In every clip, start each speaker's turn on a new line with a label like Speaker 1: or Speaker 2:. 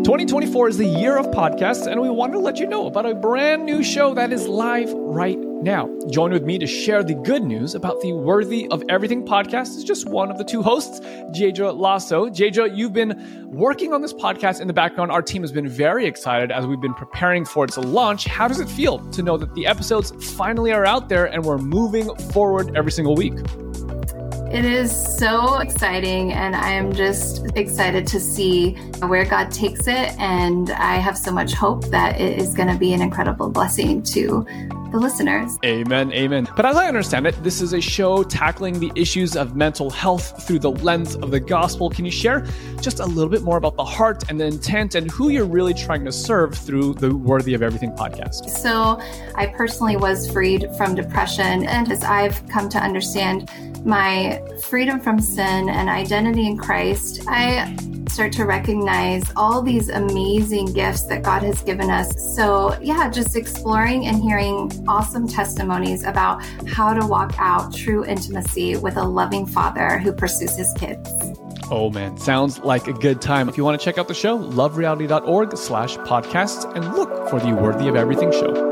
Speaker 1: 2024 is the year of podcasts, and we wanted to let you know about a brand new show that is live right now. Join with me to share the good news about the Worthy of Everything podcast. Is just one of the two hosts, Jaedra Lasso. Jaedra, you've been working on this podcast in the background. Our team has been very excited as we've been preparing for its launch. How does it feel to know that the episodes finally are out there and we're moving forward every single week?
Speaker 2: It is so exciting, and I am just excited to see where God takes it. And I have so much hope that it is going to be an incredible blessing to the listeners.
Speaker 1: Amen, amen. But as I understand it, this is a show tackling the issues of mental health through the lens of the gospel. Can you share just a little bit more about the heart and the intent and who you're really trying to serve through the Worthy of Everything podcast?
Speaker 2: So I personally was freed from depression, and as I've come to understand my freedom from sin and identity in Christ, I start to recognize all these amazing gifts that God has given us. So yeah, just exploring and hearing awesome testimonies about how to walk out true intimacy with a loving Father who pursues his kids.
Speaker 1: Oh man, sounds like a good time. If you want to check out the show, lovereality.org/podcasts and look for the Worthy of Everything show.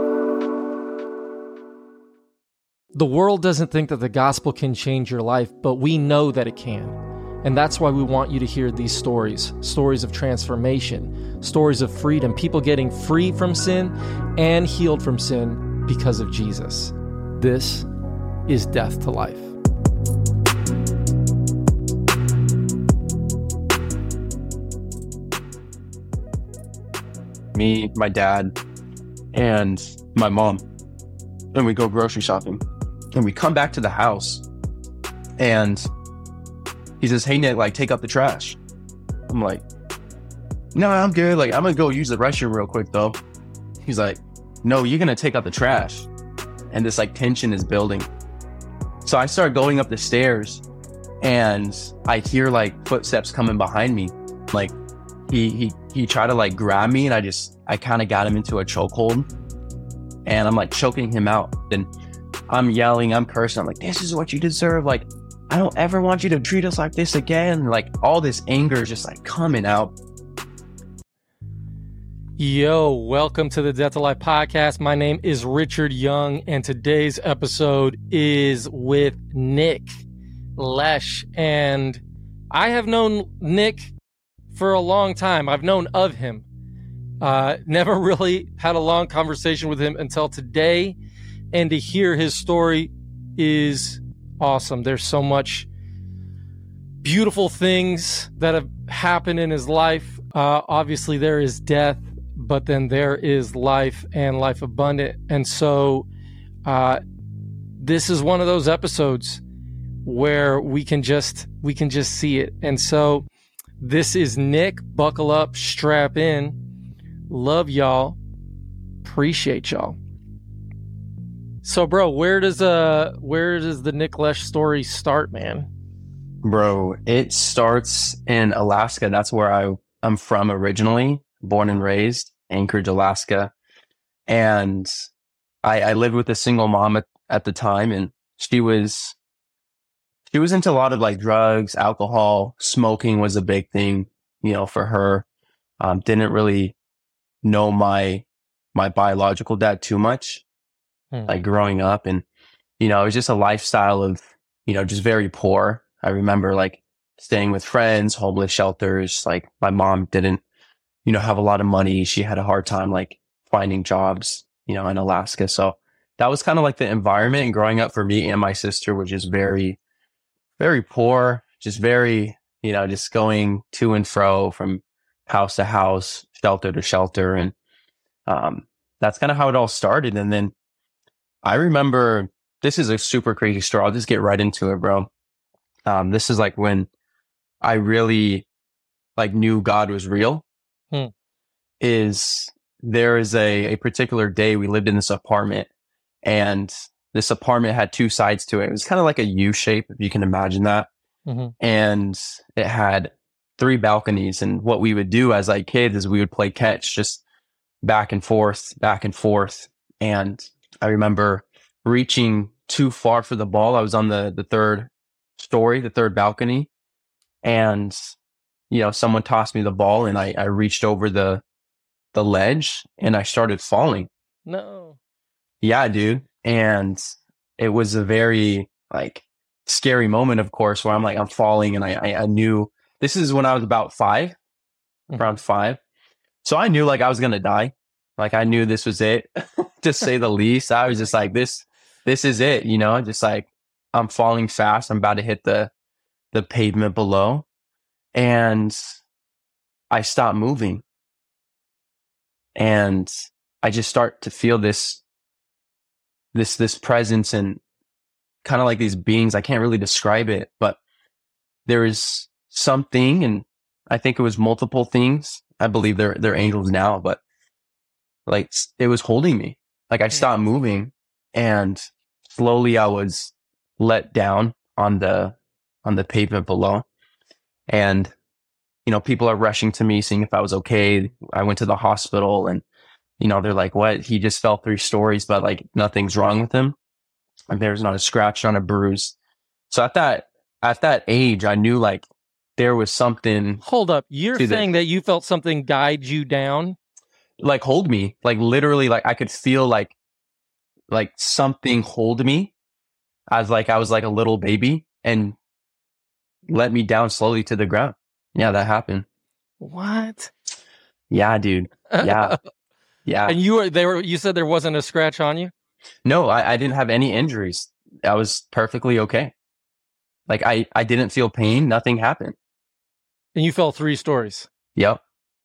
Speaker 3: The world doesn't think that the gospel can change your life, but we know that it can. And that's why we want you to hear these stories of transformation, stories of freedom, people getting free from sin and healed from sin because of Jesus. This is Death to Life.
Speaker 4: Me, my dad, and my mom, and we go grocery shopping. And we come back to the house and he says, "Hey, Nick, take out the trash." I'm like, "No, I'm good. I'm going to go use the restroom real quick though." He's like, "No, you're going to take out the trash." And this tension is building. So I start going up the stairs and I hear footsteps coming behind me. He tried to grab me, and I kind of got him into a chokehold, and I'm choking him out. Then I'm yelling, I'm cursing. I'm like, "This is what you deserve. I don't ever want you to treat us like this again." All this anger is just coming out.
Speaker 3: Yo, welcome to the Death to Life podcast. My name is Richard Young, and today's episode is with Nick Lesh. And I have known Nick for a long time. I've known of him. Never really had a long conversation with him until today. And to hear his story is awesome. There's so much beautiful things that have happened in his life. Obviously, there is death, but then there is life and life abundant. And so this is one of those episodes where we can just see it. And so this is Nick. Buckle up, strap in. Love y'all. Appreciate y'all. So, bro, where does the Nick Lesh story start, man?
Speaker 4: Bro, it starts in Alaska. That's where I'm from originally, born and raised, Anchorage, Alaska. And I lived with a single mom at the time, and she was into a lot of drugs, alcohol, smoking was a big thing, for her. Didn't really know my biological dad too much. Growing up, and it was just a lifestyle of just very poor. I remember staying with friends, homeless shelters. My mom didn't have a lot of money. She had a hard time finding jobs in Alaska. So that was kind of the environment. And growing up for me and my sister was just very, very poor, just very just going to and fro from house to house, shelter to shelter. And that's kind of how it all started. And then I remember, this is a super crazy story. I'll just get right into it, bro. This is when I really knew God was real. There is a particular day we lived in this apartment, and this apartment had two sides to it. It was kind of like a U shape, if you can imagine that. Mm-hmm. And it had 3 balconies. And what we would do as kids is we would play catch, just back and forth, back and forth. And I remember reaching too far for the ball. I was on the third story, the third balcony. And someone tossed me the ball and I reached over the ledge and I started falling.
Speaker 3: No.
Speaker 4: Yeah, dude. And it was a very like scary moment, of course, where I'm falling, and I knew this is when I was about around 5. So I knew like I was going to die. Like I knew this was it, to say the least. I was just like, this is it, just like I'm falling fast. I'm about to hit the pavement below. And I stopped moving. And I just start to feel this presence and kind of like these beings. I can't really describe it, but there is something, and I think it was multiple things. I believe they're angels now, but like it was holding me. Like I stopped moving, and slowly I was let down on the pavement below. And people are rushing to me, seeing if I was okay. I went to the hospital, and they're like, what? He just fell 3 stories, but like nothing's wrong with him. Like there's not a scratch, not a bruise. So at that age, I knew like there was something.
Speaker 3: Hold up. You're saying that you felt something guide you down?
Speaker 4: Like hold me, like literally, like I could feel like something hold me as like I was like a little baby and let me down slowly to the ground. Yeah, that happened.
Speaker 3: What?
Speaker 4: Yeah, dude. Yeah. Yeah.
Speaker 3: And you said there wasn't a scratch on you?
Speaker 4: No, I didn't have any injuries. I was perfectly okay. Like I didn't feel pain. Nothing happened.
Speaker 3: And you fell 3 stories?
Speaker 4: Yep.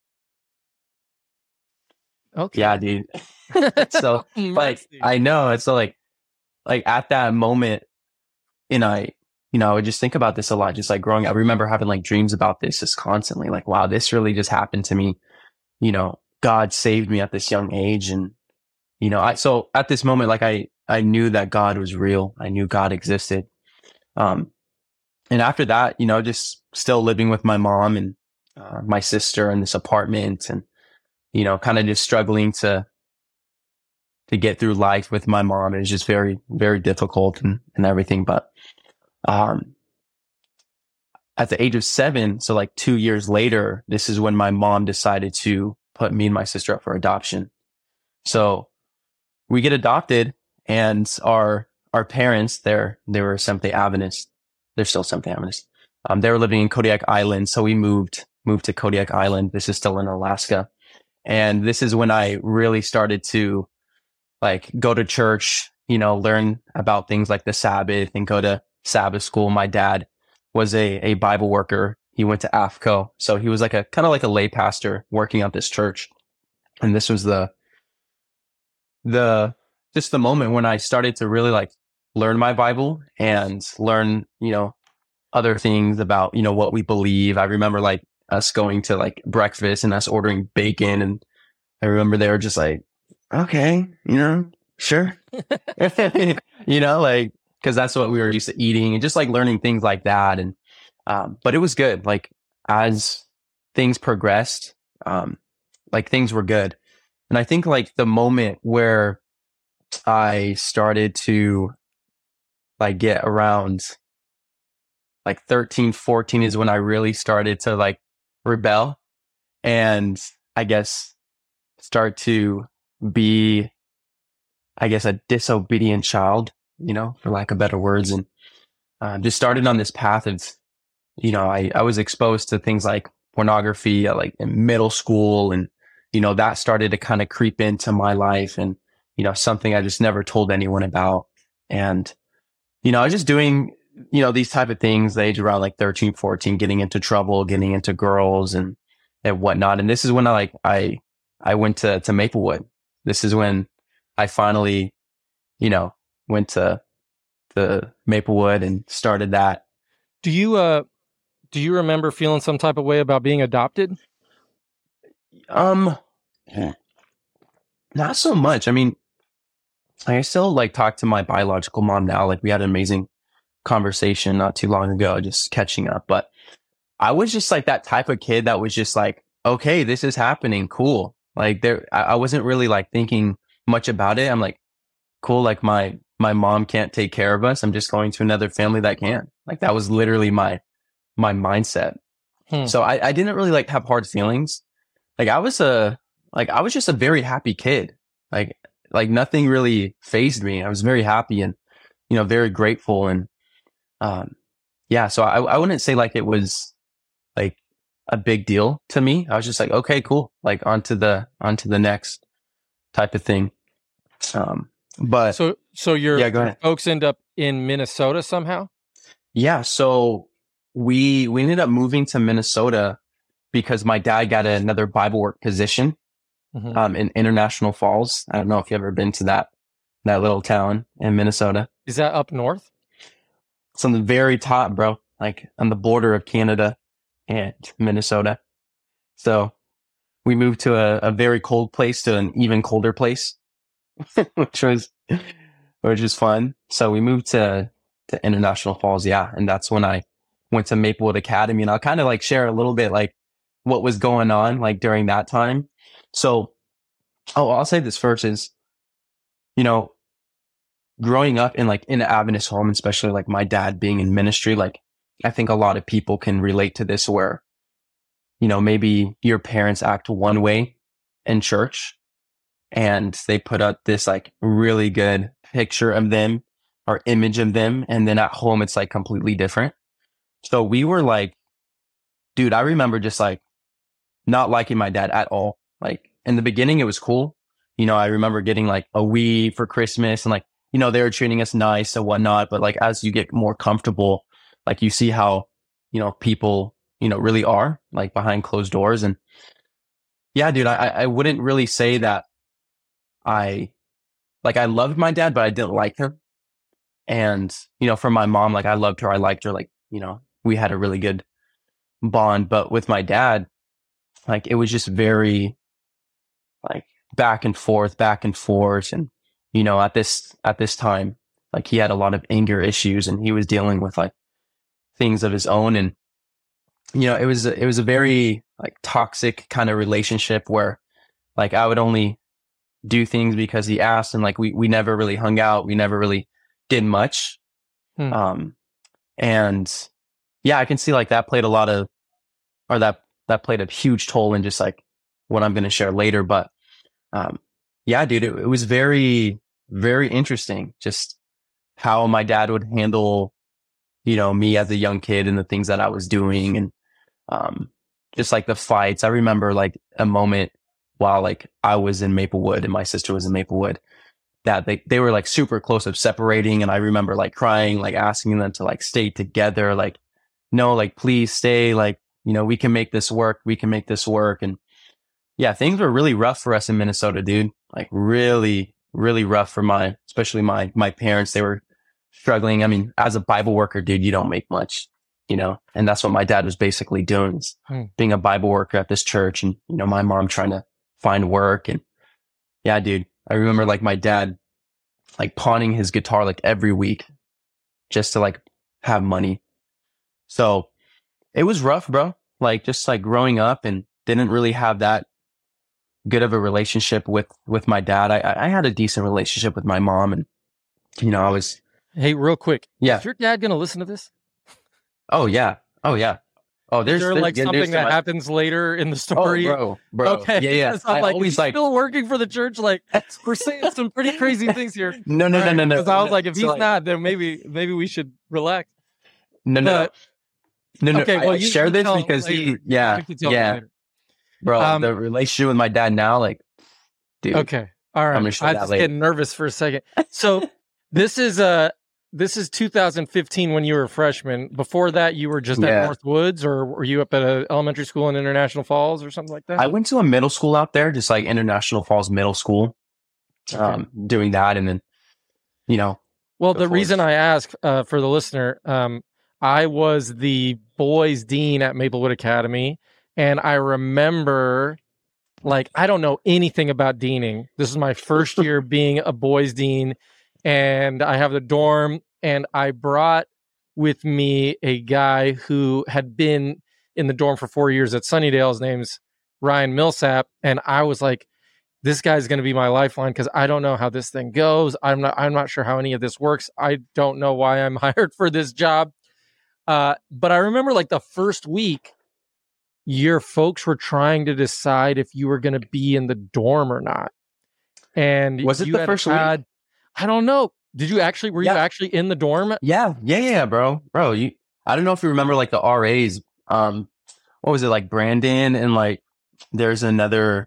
Speaker 3: Okay.
Speaker 4: Yeah, dude. So like, I know. It's so like at that moment, and I would just think about this a lot, just like growing up. I remember having like dreams about this just constantly. Like, wow, this really just happened to me. God saved me at this young age. And, so at this moment, like I knew that God was real. I knew God existed. And after that, just still living with my mom and my sister in this apartment, and, kind of just struggling to get through life with my mom. It was just very, very difficult and everything. But at the age of 7, so like 2 years later, this is when my mom decided to put me and my sister up for adoption. So we get adopted, and our parents, they were Seventh-day Adventists. They're still Seventh-day Adventists. They were living in Kodiak Island. So we moved to Kodiak Island. This is still in Alaska. And this is when I really started to like go to church, learn about things like the Sabbath and go to Sabbath school. My dad was a Bible worker. He went to AFCO. So he was like a kind of like a lay pastor working at this church. And this was just the moment when I started to really like learn my Bible and learn, other things about, what we believe. I remember like us going to like breakfast and us ordering bacon. And I remember they were just like, okay, sure. Like, cause that's what we were used to eating, and just like learning things like that. And, but it was good. Like as things progressed, like things were good. And I think like the moment where I started to like get around like 13, 14 is when I really started to like rebel and I guess start to be, I guess, a disobedient child, for lack of better words. And just started on this path of, I was exposed to things like pornography, like in middle school. And, that started to kind of creep into my life, and, something I just never told anyone about. And, I was just doing, these type of things, the age around like 13, 14, getting into trouble, getting into girls and whatnot. And this is when I went to Maplewood. This is when I finally, went to Maplewood and started that.
Speaker 3: Do you remember feeling some type of way about being adopted?
Speaker 4: Not so much. I mean, I still like talk to my biological mom now. Like we had an amazing conversation not too long ago, just catching up. But I was just like that type of kid that was just like, okay, this is happening. Cool. Like I wasn't really like thinking much about it. I'm like, cool. Like my mom can't take care of us. I'm just going to another family that can. Like that was literally my mindset. So I didn't really like have hard feelings. Like I was just a very happy kid. Like nothing really fazed me. I was very happy and, very grateful. And, so I wouldn't say like it was like a big deal to me. I was just like, okay, cool. Like onto the next type of thing. But
Speaker 3: so your
Speaker 4: go ahead.
Speaker 3: folks end up in Minnesota somehow?
Speaker 4: Yeah. So we ended up moving to Minnesota because my dad got another Bible work position, in International Falls. I don't know if you've ever been to that little town in Minnesota.
Speaker 3: Is that up north?
Speaker 4: It's on the very top, bro. Like on the border of Canada and Minnesota. So we moved to a very cold place to an even colder place, which was fun. So we moved to International Falls. Yeah. And that's when I went to Maplewood Academy, and I'll kind of like share a little bit like what was going on like during that time. So, I'll say this first is, growing up in an Adventist home, especially like my dad being in ministry, like I think a lot of people can relate to this where, maybe your parents act one way in church and they put up this like really good picture of them or image of them. And then at home, it's like completely different. So we were like, dude, I remember just like not liking my dad at all. Like in the beginning, it was cool. I remember getting like a Wii for Christmas and like, they were treating us nice and whatnot. But like, as you get more comfortable, like you see how, people, really are like behind closed doors. And yeah, dude, I wouldn't really say that I loved my dad, but I didn't like him. And, for my mom, like I loved her. I liked her. Like, we had a really good bond. But with my dad, like it was just very like back and forth. And, at this time, like he had a lot of anger issues and he was dealing with like things of his own. And, it was a very like toxic kind of relationship where like I would only do things because he asked, and like we never really hung out. We never really did much. And yeah, I can see like that played that played a huge toll in just like what I'm going to share later. But, yeah, dude, it was very, very interesting just how my dad would handle, me as a young kid and the things that I was doing. And, just like the fights. I remember like a moment while like I was in Maplewood and my sister was in Maplewood that they were like super close of separating. And I remember like crying, like asking them to like stay together. Like, no, like, please stay. Like, we can make this work. We can make this work. And yeah, things were really rough for us in Minnesota, dude. Like really, really rough for especially my parents. They were struggling. I mean, as a Bible worker, dude, you don't make much, and that's what my dad was basically doing, is being a Bible worker at this church. And, my mom trying to find work. And yeah, dude, I remember like my dad, like pawning his guitar like every week just to like have money. So it was rough, bro. Like just like growing up and didn't really have that good of a relationship with my dad. I had a decent relationship with my mom, and I was.
Speaker 3: Hey, real quick.
Speaker 4: Yeah.
Speaker 3: Is your dad going to listen to this?
Speaker 4: Oh yeah. Oh, there's
Speaker 3: like something that happens later in the story.
Speaker 4: Oh, bro.
Speaker 3: Okay.
Speaker 4: Yeah.
Speaker 3: I'm like, always like still working for the church. Like we're saying some pretty crazy things here.
Speaker 4: No.
Speaker 3: Because I was like, if he's not, then maybe we should relax.
Speaker 4: No.
Speaker 3: Okay, well,
Speaker 4: I share this because bro, the relationship with my dad now, like, dude.
Speaker 3: Okay, all right. I'm just getting nervous for a second. So this is 2015 when you were a freshman. Before that, you were just at Northwoods, or were you up at an elementary school in International Falls or something like that?
Speaker 4: I went to a middle school out there, just like International Falls Middle School, doing that, and then,
Speaker 3: Well, the reason I ask for the listener, I was the boys dean at Maplewood Academy, and I remember, like, I don't know anything about deaning. This is my first year being a boys dean, and I have the dorm, and I brought with me a guy who had been in the dorm for 4 years at Sunnydale. His name's Ryan Millsap, and I was like, this guy's going to be my lifeline because I don't know how this thing goes. I'm not sure how any of this works. I don't know why I'm hired for this job. But I remember like the first week, your folks were trying to decide if you were going to be in the dorm or not. And
Speaker 4: Was it the first week?
Speaker 3: I don't know. Did you actually, were you actually in the dorm?
Speaker 4: Yeah, bro. I don't know if you remember like the RAs, what was it, like Brandon, and like there's another,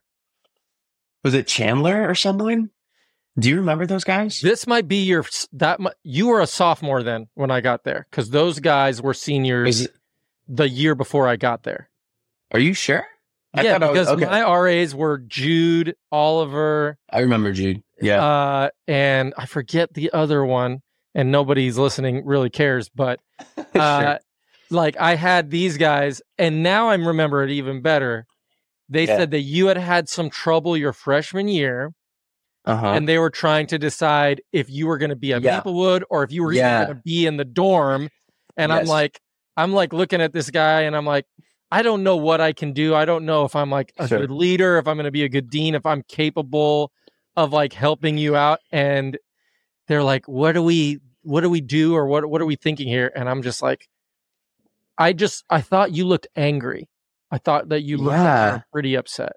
Speaker 4: was it Chandler or something? Do you remember those guys?
Speaker 3: This might be you were a sophomore then when I got there, because those guys were seniors the year before I got there.
Speaker 4: Are you sure?
Speaker 3: Yeah, because my RAs were Jude, Oliver.
Speaker 4: I remember Jude. Yeah.
Speaker 3: And I forget the other one, and nobody's listening really cares, but
Speaker 4: Sure.
Speaker 3: like I had these guys, and now I remember it even better. They said that you had some trouble your freshman year, and they were trying to decide if you were going to be at Maplewood or if you were even going to be in the dorm. And I'm like looking at this guy, and I'm like, I don't know what I can do. I don't know if I'm like a good leader, if I'm going to be a good dean, if I'm capable of like helping you out. And they're like, what do we do? Or what are we thinking here? And I'm just like, I thought you looked angry. I thought that you looked like you were pretty upset.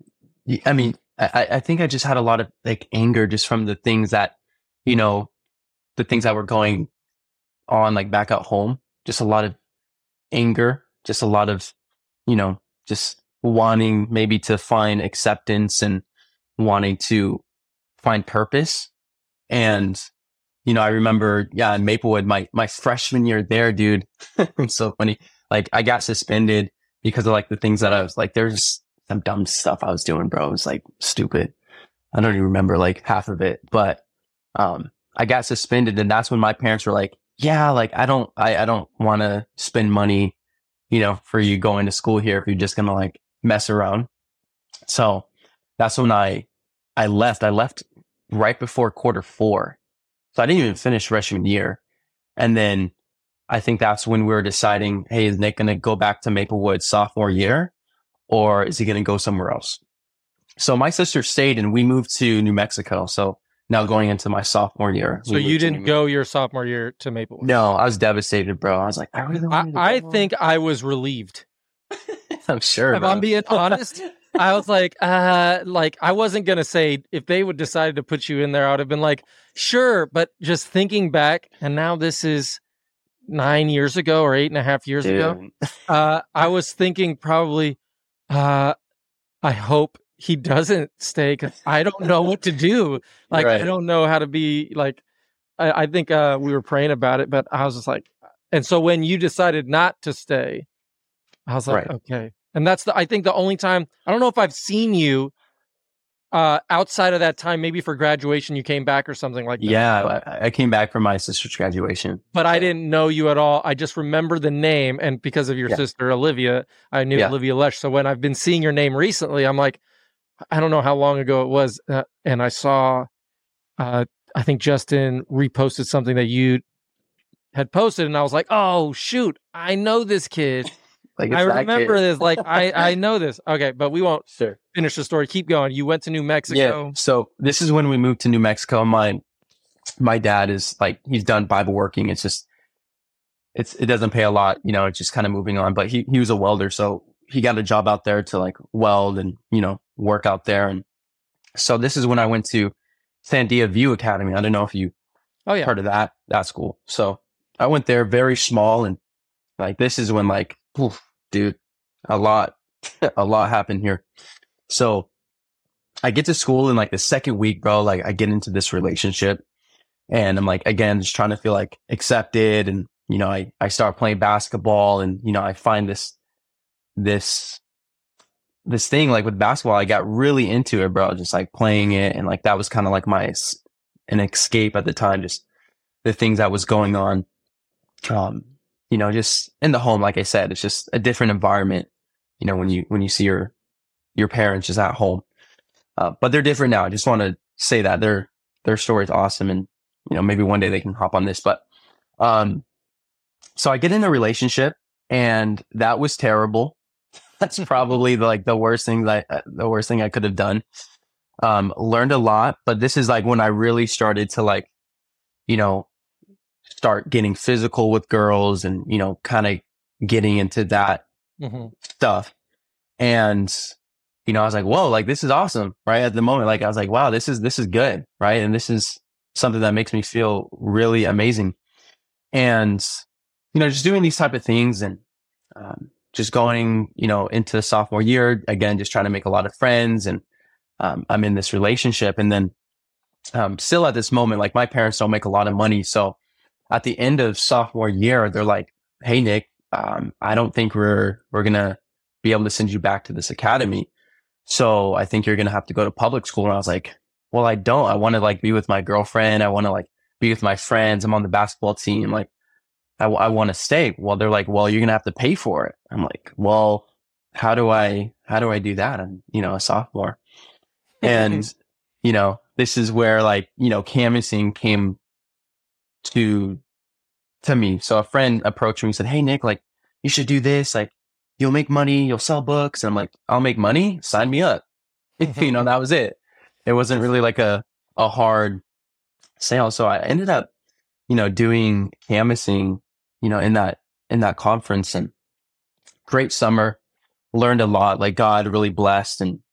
Speaker 4: I mean, I think I just had a lot of like anger just from the things that, the things that were going on like back at home. Just a lot of anger, just a lot of, just wanting maybe to find acceptance and wanting to find purpose. And, I remember, in Maplewood, my freshman year there, dude, it's so funny. Like I got suspended because of like the things that I was like, there's some dumb stuff I was doing, bro. It was like stupid. I don't even remember like half of it, but, I got suspended, and that's when my parents were like, yeah, like I don't want to spend money, for you going to school here if you're just going to like mess around. So that's when I left. I left right before Q4. So I didn't even finish freshman year. And then I think that's when we were deciding, hey, is Nick going to go back to Maplewood sophomore year, or is he going to go somewhere else? So my sister stayed, and we moved to New Mexico. So now going into my sophomore year.
Speaker 3: So you didn't go your sophomore year to Maplewood?
Speaker 4: No, I was devastated, bro. I was like,
Speaker 3: I think I was relieved.
Speaker 4: I'm sure.
Speaker 3: If I'm being honest, I was like I wasn't going to say if they would decide to put you in there, I would have been like, sure. But just thinking back, and now this is 9 years ago or 8.5 years ago, I was thinking probably, I hope he doesn't stay, because I don't know what to do. Like, I don't know how to be like, I think we were praying about it, but I was just like, and so when you decided not to stay, I was like, okay. And that's I think the only time, I don't know if I've seen you outside of that time, maybe for graduation, you came back or something like that.
Speaker 4: Yeah, I came back for my sister's graduation.
Speaker 3: But I didn't know you at all. I just remember the name. And because of your sister, Olivia, I knew Olivia Lesh. So when I've been seeing your name recently, I'm like, I don't know how long ago it was. And I saw, I think Justin reposted something that you had posted. And I was like, oh, shoot, I know this kid.
Speaker 4: Like
Speaker 3: I remember this. Like, I know this. Okay, but we won't finish the story. Keep going. You went to New Mexico.
Speaker 4: Yeah. So this is when we moved to New Mexico. My dad is like, he's done Bible working. It's just, it doesn't pay a lot, it's just kind of moving on. But he was a welder. So he got a job out there to like weld and, work out there. And so this is when I went to Sandia View Academy. I don't know if you heard of that school. So I went there, very small. And like, this is when like, oof, dude, a lot happened here. So I get to school in like the second week, bro, like I get into this relationship, and I'm like, again, just trying to feel like accepted. And, I start playing basketball, and, I find this thing like with basketball, I got really into it, bro, just like playing it. And like, that was kind of like an escape at the time, just the things that was going on. Just in the home, like I said, it's just a different environment, when you see your parents just at home. But they're different now. I just want to say that their story is awesome, and, maybe one day they can hop on this. But, so I get in a relationship, and that was terrible. That's probably the worst thing I could have done. Learned a lot, but this is like when I really started to like, start getting physical with girls and, kind of getting into that stuff. And, I was like, whoa, like this is awesome. Right. At the moment, like I was like, wow, this is good. Right. And this is something that makes me feel really amazing. And, just doing these type of things and, just going, into sophomore year, again, just trying to make a lot of friends. And, I'm in this relationship. And then, still at this moment, like my parents don't make a lot of money. So at the end of sophomore year, they're like, hey, Nick, I don't think we're going to be able to send you back to this academy. So I think you're going to have to go to public school. And I was like, well, I don't. I want to like be with my girlfriend. I want to like be with my friends. I'm on the basketball team. Like, I want to stay. Well, they're like, well, you're going to have to pay for it. I'm like, well, how do I do that? I'm, a sophomore. And, this is where like, canvassing came to me. So a friend approached me and said, hey, Nick, like you should do this. Like you'll make money, you'll sell books. And I'm like, I'll make money. Sign me up. That was it. It wasn't really like a hard sale. So I ended up, doing canvassing, in that conference, and great summer, learned a lot. Like God really blessed, and,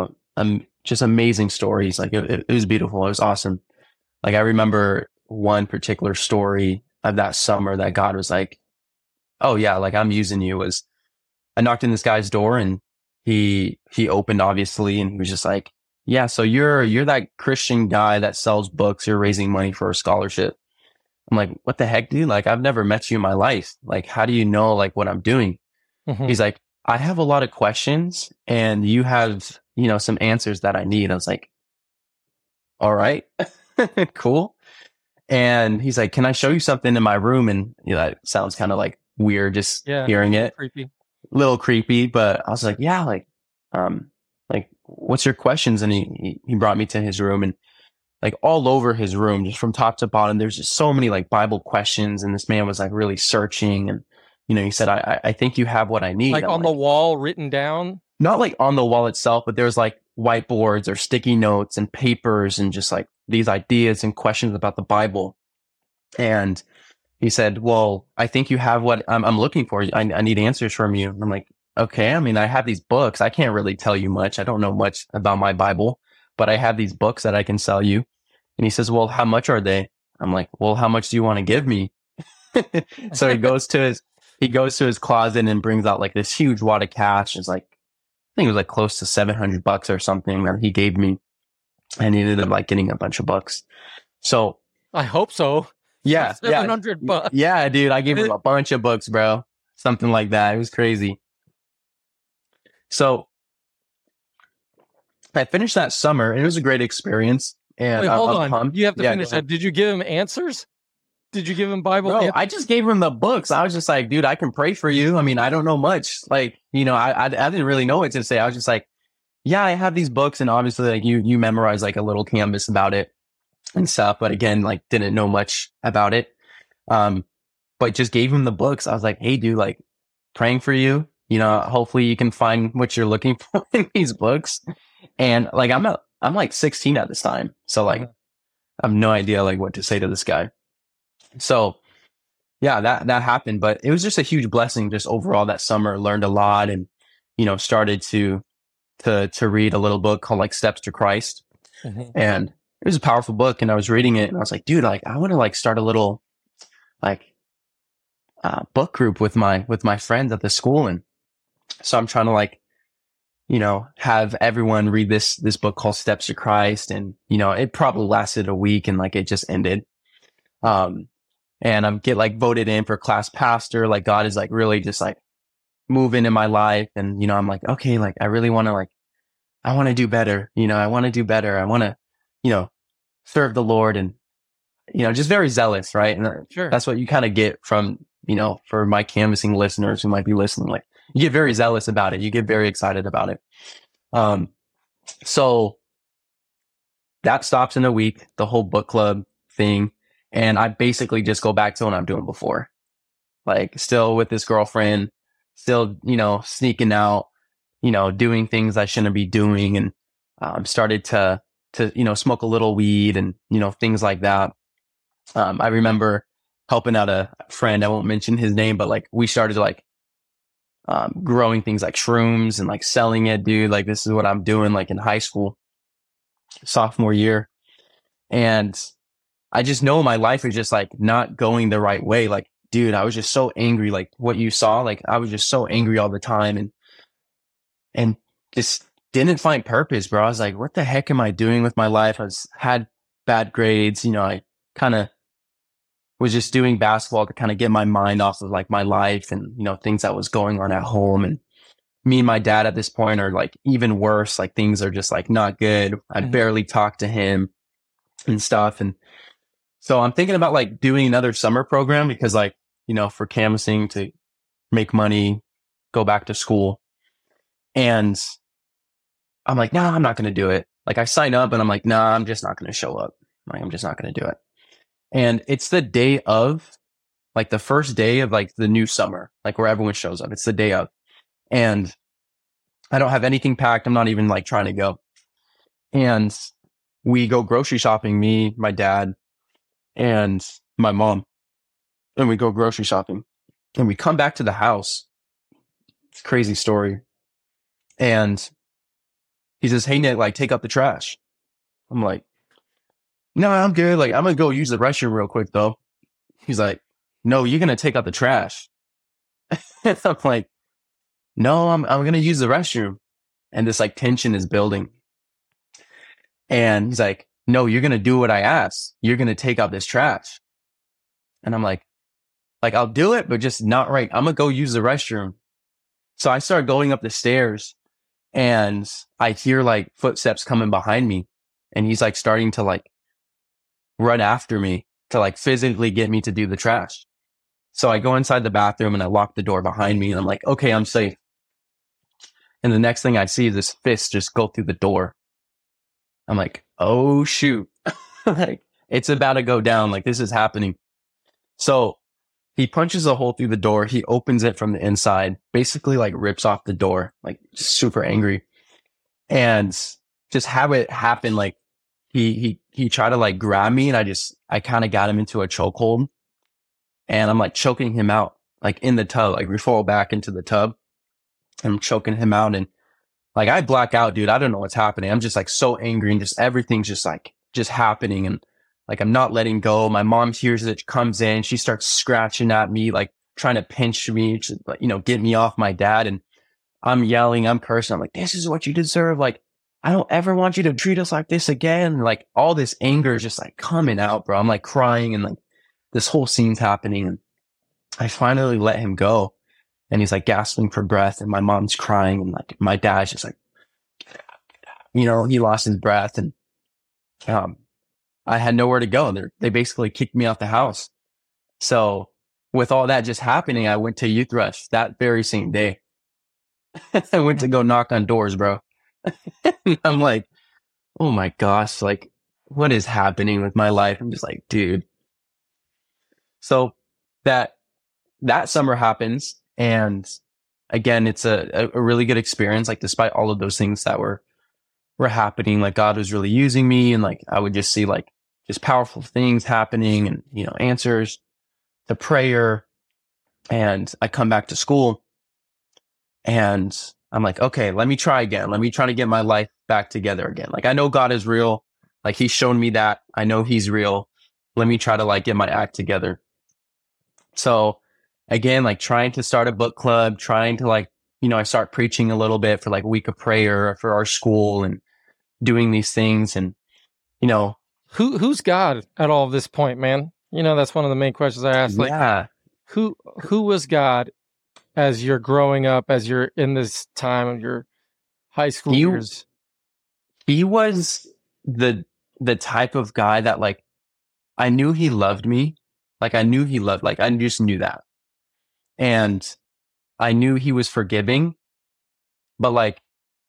Speaker 4: just amazing stories. Like it was beautiful. It was awesome. Like I remember one particular story of that summer that God was like, oh yeah, like I'm using you. Was I knocked in this guy's door and he opened obviously. And he was just like, yeah, so you're that Christian guy that sells books. You're raising money for a scholarship. I'm like, what the heck, dude? Like I've never met you in my life. Like, how do you know like what I'm doing? Mm-hmm. He's like, I have a lot of questions and you have, some answers that I need. I was like, all right, cool. And he's like, can I show you something in my room? And that sounds kind of like weird, just hearing it. Little creepy, but I was like, yeah, like what's your questions? And he brought me to his room, and like all over his room, just from top to bottom, there's just so many like Bible questions. And this man was like really searching. And, he said, I think you have what I need.
Speaker 3: Like on the wall written down?
Speaker 4: Not like on the wall itself, but there's like whiteboards or sticky notes and papers and just like these ideas and questions about the Bible. And he said, well, I think you have what I'm looking for. I need answers from you. And I'm like, okay. I mean, I have these books. I can't really tell you much. I don't know much about my Bible, but I have these books that I can sell you. And he says, well, how much are they? I'm like, well, how much do you want to give me? So he goes to his closet and brings out like this huge wad of cash. It's like, I think it was like close to $700 or something that he gave me. And he ended up like getting a bunch of books. So
Speaker 3: I hope so.
Speaker 4: Yeah.
Speaker 3: $700.
Speaker 4: Yeah, dude. I gave him a bunch of books, bro. Something like that. It was crazy. So I finished that summer, and it was a great experience. And
Speaker 3: wait, hold on.
Speaker 4: Pumped.
Speaker 3: You have to finish that. Did you give him answers? Did you give him Bible answers?
Speaker 4: I just gave him the books. I was just like, dude, I can pray for you. I mean, I don't know much. Like, I didn't really know what to say. I was just like, yeah, I have these books, and obviously like you memorize like a little canvas about it and stuff. But again, like didn't know much about it. But just gave him the books. I was like, hey, dude, like praying for you. Hopefully you can find what you're looking for in these books. And like, I'm like 16 at this time. So like, I have no idea like what to say to this guy. So yeah, that happened, but it was just a huge blessing just overall that summer. Learned a lot, and, started to read a little book called like Steps to Christ. Mm-hmm. And it was a powerful book, and I was reading it and I was like, dude, like I want to like start a little like book group with my friends at the school. And so I'm trying to like, have everyone read this book called Steps to Christ. And, it probably lasted a week and like it just ended. And I'm get like voted in for class pastor. Like God is like really just like moving in my life. And, I'm like, okay, like I really want to like, I want to do better. I want to do better. I want to, serve the Lord, and, just very zealous. Right. And
Speaker 3: sure.
Speaker 4: That's what you kind of get from, for my canvassing listeners who might be listening, like you get very zealous about it. You get very excited about it. So that stops in a week, the whole book club thing. And I basically just go back to what I'm doing before, like still with this girlfriend, still, sneaking out, doing things I shouldn't be doing. And, started to, smoke a little weed and, things like that. I remember helping out a friend. I won't mention his name, but like we started like growing things like shrooms and like selling it, dude. Like this is what I'm doing like in high school, sophomore year. And I just know my life is just like not going the right way. Like, dude, I was just so angry. Like what you saw, like I was just so angry all the time and just didn't find purpose, bro. I was like, what the heck am I doing with my life? Had bad grades. You know, I kind of was just doing basketball to kind of get my mind off of like my life and, you know, things that was going on at home. And me and my dad at this point are like even worse. Like things are just like not good. I barely talk to him and stuff. And so I'm thinking about like doing another summer program because like, you know, for canvassing to make money, go back to school. And I'm like, nah, I'm not going to do it. Like I sign up and I'm like, nah, I'm just not going to show up. Like, I'm just not going to do it. And it's the day of, like the first day of like the new summer, like where everyone shows up. It's the day of. And I don't have anything packed. I'm not even like trying to go. And we go grocery shopping, me, my dad, and my mom. And we go grocery shopping. And we come back to the house. It's a crazy story. And he says, hey, Nick, like take out the trash. I'm like, no, I'm good. Like, I'm going to go use the restroom real quick, though. He's like, no, you're going to take out the trash. And I'm like, no, I'm going to use the restroom. And this like tension is building. And he's like, no, you're going to do what I asked. You're going to take out this trash. And I'm like, I'll do it, but just not right. I'm going to go use the restroom. So I start going up the stairs and I hear like footsteps coming behind me. And he's like starting to like run after me to like physically get me to do the trash. So I go inside the bathroom and I lock the door behind me and I'm like, okay, I'm safe. And the next thing I see is this fist just go through the door. I'm like, oh shoot. Like it's about to go down. Like this is happening. So he punches a hole through the door. He opens it from the inside, basically like rips off the door, like super angry. And just have it happen. Like he tried to like grab me and I kind of got him into a chokehold and I'm like choking him out, like in the tub, like we fall back into the tub. I'm choking him out and like I black out, dude. I don't know what's happening. I'm just like so angry and just everything's just like just happening. And like, I'm not letting go. My mom hears it, comes in, she starts scratching at me, like trying to pinch me, to, you know, get me off my dad. And I'm yelling, I'm cursing. I'm like, this is what you deserve. Like, I don't ever want you to treat us like this again. Like all this anger is just like coming out, bro. I'm like crying and like this whole scene's happening. And I finally let him go. And he's like gasping for breath and my mom's crying. And like my dad's just like, you know, he lost his breath and, I had nowhere to go. They basically kicked me out the house. So with all that just happening, I went to Youth Rush that very same day. I went to go knock on doors, bro. I'm like, oh my gosh, like what is happening with my life? I'm just like, dude. So that summer happens. And again, it's a really good experience. Like despite all of those things that were happening, like God was really using me. And like, I would just see like just powerful things happening and, you know, answers to prayer. And I come back to school and I'm like, okay, let me try again. Let me try to get my life back together again. Like, I know God is real. Like he's shown me that. I know he's real. Let me try to like get my act together. So again, like trying to start a book club, trying to like, you know, I start preaching a little bit for like a week of prayer for our school and doing these things. And, you know,
Speaker 3: who's God at all of this point, man? You know, that's one of the main questions I asked. Like,
Speaker 4: yeah.
Speaker 3: Who was God as you're growing up, as you're in this time of your high school years?
Speaker 4: He was the type of guy that like, I knew he loved me. Like I just knew that. And I knew he was forgiving, but like,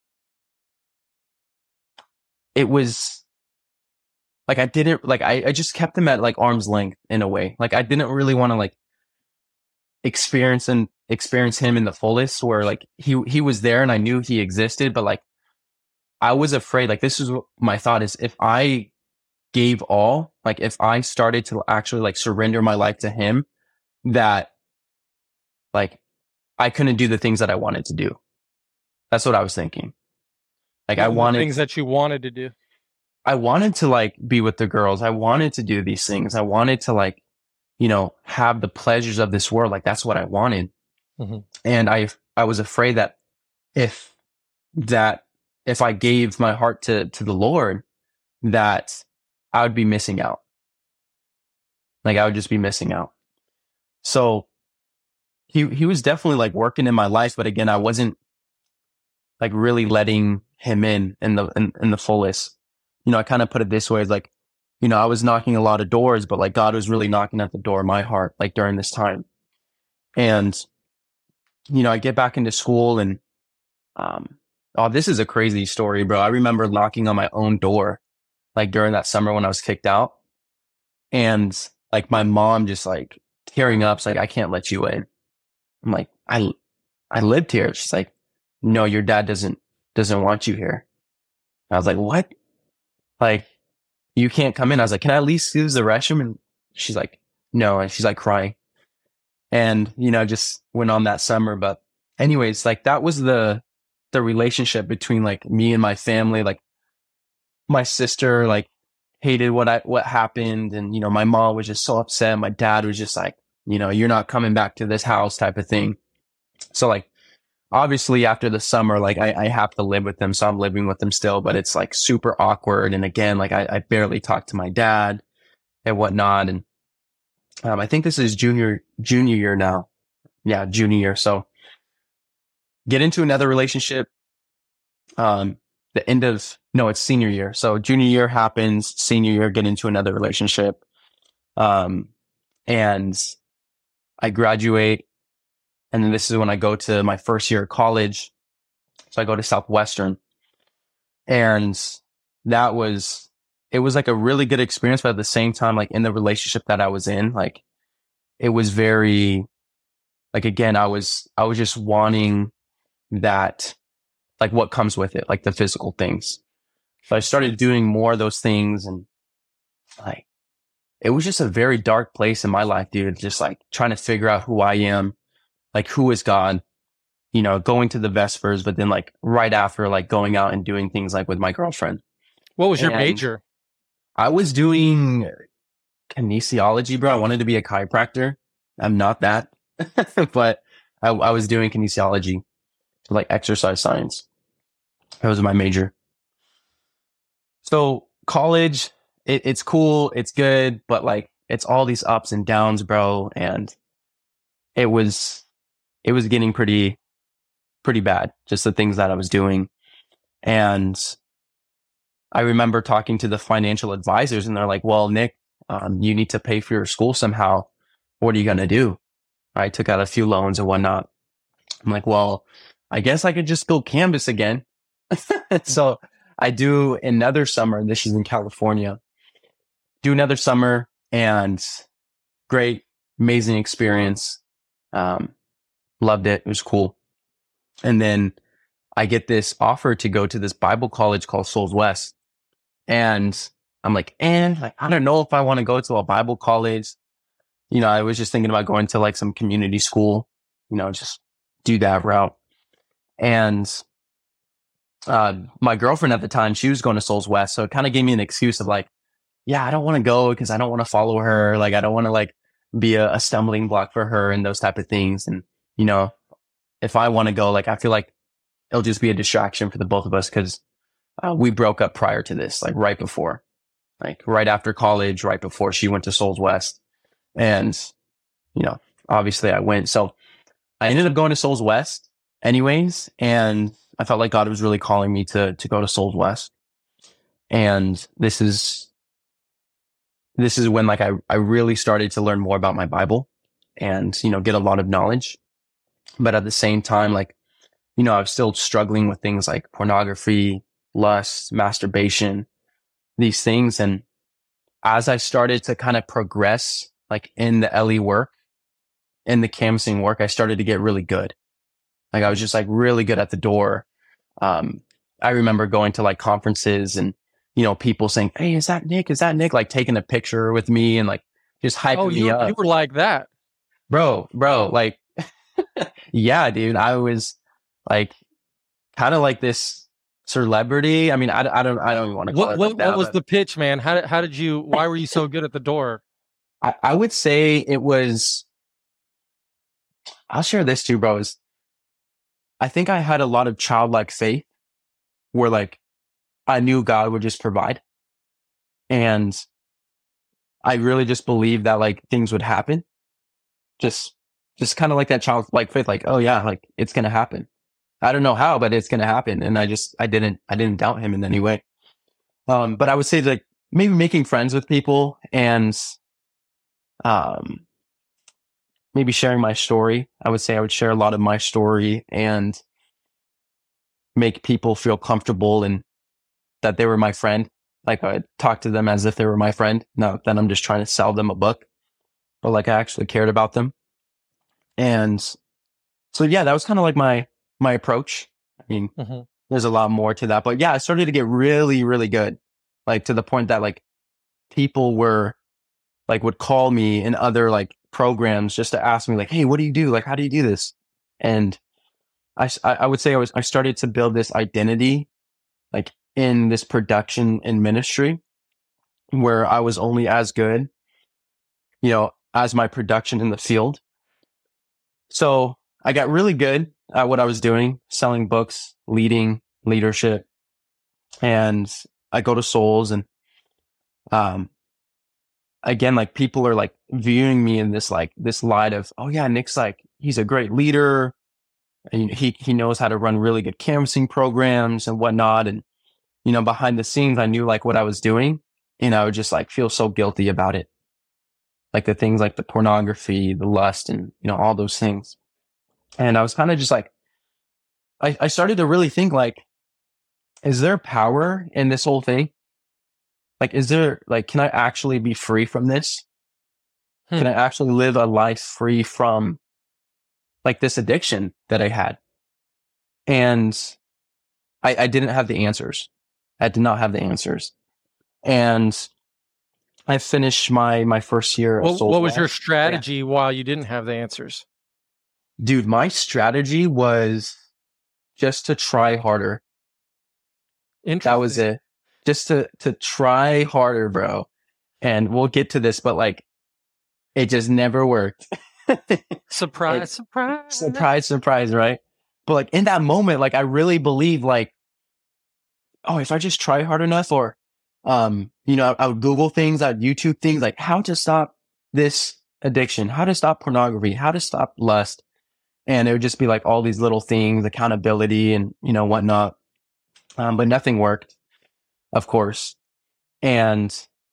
Speaker 4: it was like, I didn't like, I just kept him at like arm's length in a way. Like I didn't really want to like experience him in the fullest where like he was there and I knew he existed, but like I was afraid, like this is what my thought is, if I gave all, like if I started to actually like surrender my life to him, that like I couldn't do the things that I wanted to do. That's what I was thinking. Like I wanted
Speaker 3: things that you wanted to do.
Speaker 4: I wanted to like be with the girls. I wanted to do these things. I wanted to like, have the pleasures of this world. Like that's what I wanted.
Speaker 3: Mm-hmm.
Speaker 4: And I was afraid that if I gave my heart to the Lord, that I would be missing out. Like I would just be missing out. So he was definitely like working in my life, but again, I wasn't like really letting him in the fullest. I kind of put it this way, as like, I was knocking a lot of doors, but like God was really knocking at the door of my heart, like during this time. And, I get back into school and, this is a crazy story, bro. I remember knocking on my own door, like during that summer when I was kicked out, and like my mom just like tearing up. It's like, I can't let you in. I'm like, I lived here. She's like, no, your dad doesn't want you here. I was like, what? Like, you can't come in. I was like, can I at least use the restroom? And she's like, no. And she's like crying. And, just went on that summer. But anyways, like that was the relationship between like me and my family. Like my sister, like hated what happened. And, my mom was just so upset. My dad was just like, you're not coming back to this house type of thing. So like, obviously after the summer, like I have to live with them. So I'm living with them still, but it's like super awkward. And again, like I barely talk to my dad and whatnot. And I think this is junior year now. Yeah, junior year. So get into another relationship. It's senior year. So junior year happens, senior year, get into another relationship. And I graduate. And then this is when I go to my first year of college. So I go to Southwestern. And it was like a really good experience, but at the same time, like in the relationship that I was in, like it was very, like, again, I was just wanting that, like what comes with it, like the physical things. So I started doing more of those things, and like, it was just a very dark place in my life, dude. Just like trying to figure out who I am. Like, who is God, going to the Vespers, but then like right after, like going out and doing things like with my girlfriend.
Speaker 3: What was your major?
Speaker 4: I was doing kinesiology, bro. I wanted to be a chiropractor. I'm not that, but I was doing kinesiology, like exercise science. That was my major. So college, it's cool. It's good, but like it's all these ups and downs, bro. And it was getting pretty bad, just the things that I was doing. And I remember talking to the financial advisors, and they're like, well, Nick, you need to pay for your school somehow. What are you going to do? I took out a few loans and whatnot. I'm like, well, I guess I could just go canvas again. So I do another summer. This is in California. Do another summer, and great, amazing experience. Loved it. It was cool. And then I get this offer to go to this Bible college called Souls West. And I'm like, I don't know if I want to go to a Bible college. I was just thinking about going to like some community school, just do that route. And my girlfriend at the time, she was going to Souls West. So it kind of gave me an excuse of like, yeah, I don't want to go because I don't want to follow her. Like, I don't want to like be a stumbling block for her and those type of things. And, if I want to go, like, I feel like it'll just be a distraction for the both of us, because we broke up prior to this, like right before, like right after college, right before she went to Souls West. And, obviously I went. So I ended up going to Souls West anyways. And I felt like God was really calling me to go to Souls West. And this is when like I really started to learn more about my Bible and, get a lot of knowledge. But at the same time, like, I was still struggling with things like pornography, lust, masturbation, these things. And as I started to kind of progress, like in the LE work, in the canvassing work, I started to get really good. Like I was just like really good at the door. I remember going to like conferences and, people saying, hey, is that Nick? Is that Nick? Like taking a picture with me and like just hyping me up.
Speaker 3: You were like that.
Speaker 4: Bro, like Yeah, dude, I was like kind of like this celebrity. I mean, I don't even want to call it like that,
Speaker 3: What was
Speaker 4: but
Speaker 3: the pitch, man? How did you? Why were you so good at the door?
Speaker 4: I would say it was. I'll share this too, bro. Is I think I had a lot of childlike faith where like I knew God would just provide, and I really just believed that like things would happen. Just kind of like that childlike faith, like, oh yeah, like it's gonna happen. I don't know how, but it's gonna happen. And I didn't doubt him in any way. But I would say like maybe making friends with people and um maybe sharing my story. I would say I would share a lot of my story and make people feel comfortable and that they were my friend. Like I'd talk to them as if they were my friend. Not that I'm just trying to sell them a book, but like I actually cared about them. And so, yeah, that was kind of like my approach. I mean, there's a lot more to that, but yeah, I started to get really, really good. Like to the point that like people were like, would call me in other like programs just to ask me like, hey, what do you do? Like, how do you do this? And I would say I started to build this identity like in this production and ministry where I was only as good, as my production in the field. So I got really good at what I was doing, selling books, leadership. And I go to Souls and, again, like people are like viewing me in this light of, oh yeah, Nick's like, he's a great leader. And he knows how to run really good canvassing programs and whatnot. And, behind the scenes, I knew like what I was doing and I would just like feel so guilty about it. Like the things like the pornography, the lust and, all those things. And I was kind of just like, I started to really think like, is there power in this whole thing? Like, can I actually be free from this? Can I actually live a life free from like this addiction that I had? And I didn't have the answers. I did not have the answers. And I finished my first year of Soul.
Speaker 3: What was your strategy while you didn't have the answers?
Speaker 4: Dude, my strategy was just to try harder. That was it. Just to try harder, bro. And we'll get to this, but like, it just never worked.
Speaker 3: Surprise,
Speaker 4: right? But like in that moment, like I really believe like, oh, if I just try hard enough or, I would Google things, I'd YouTube things like how to stop this addiction, how to stop pornography, how to stop lust. And it would just be like all these little things, accountability and, whatnot. But nothing worked, of course. And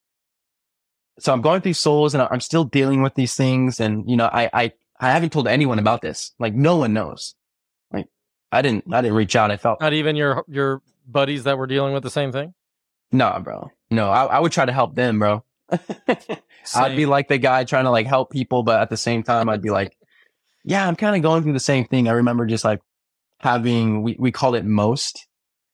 Speaker 4: so I'm going through Souls and I'm still dealing with these things. And, I haven't told anyone about this. Like no one knows. Like I didn't reach out. I felt
Speaker 3: not even your buddies that were dealing with the same thing.
Speaker 4: No, bro. No, I would try to help them, bro. I'd be like the guy trying to like help people. But at the same time, I'd be like, yeah, I'm kind of going through the same thing. I remember just like having, we call it MOST,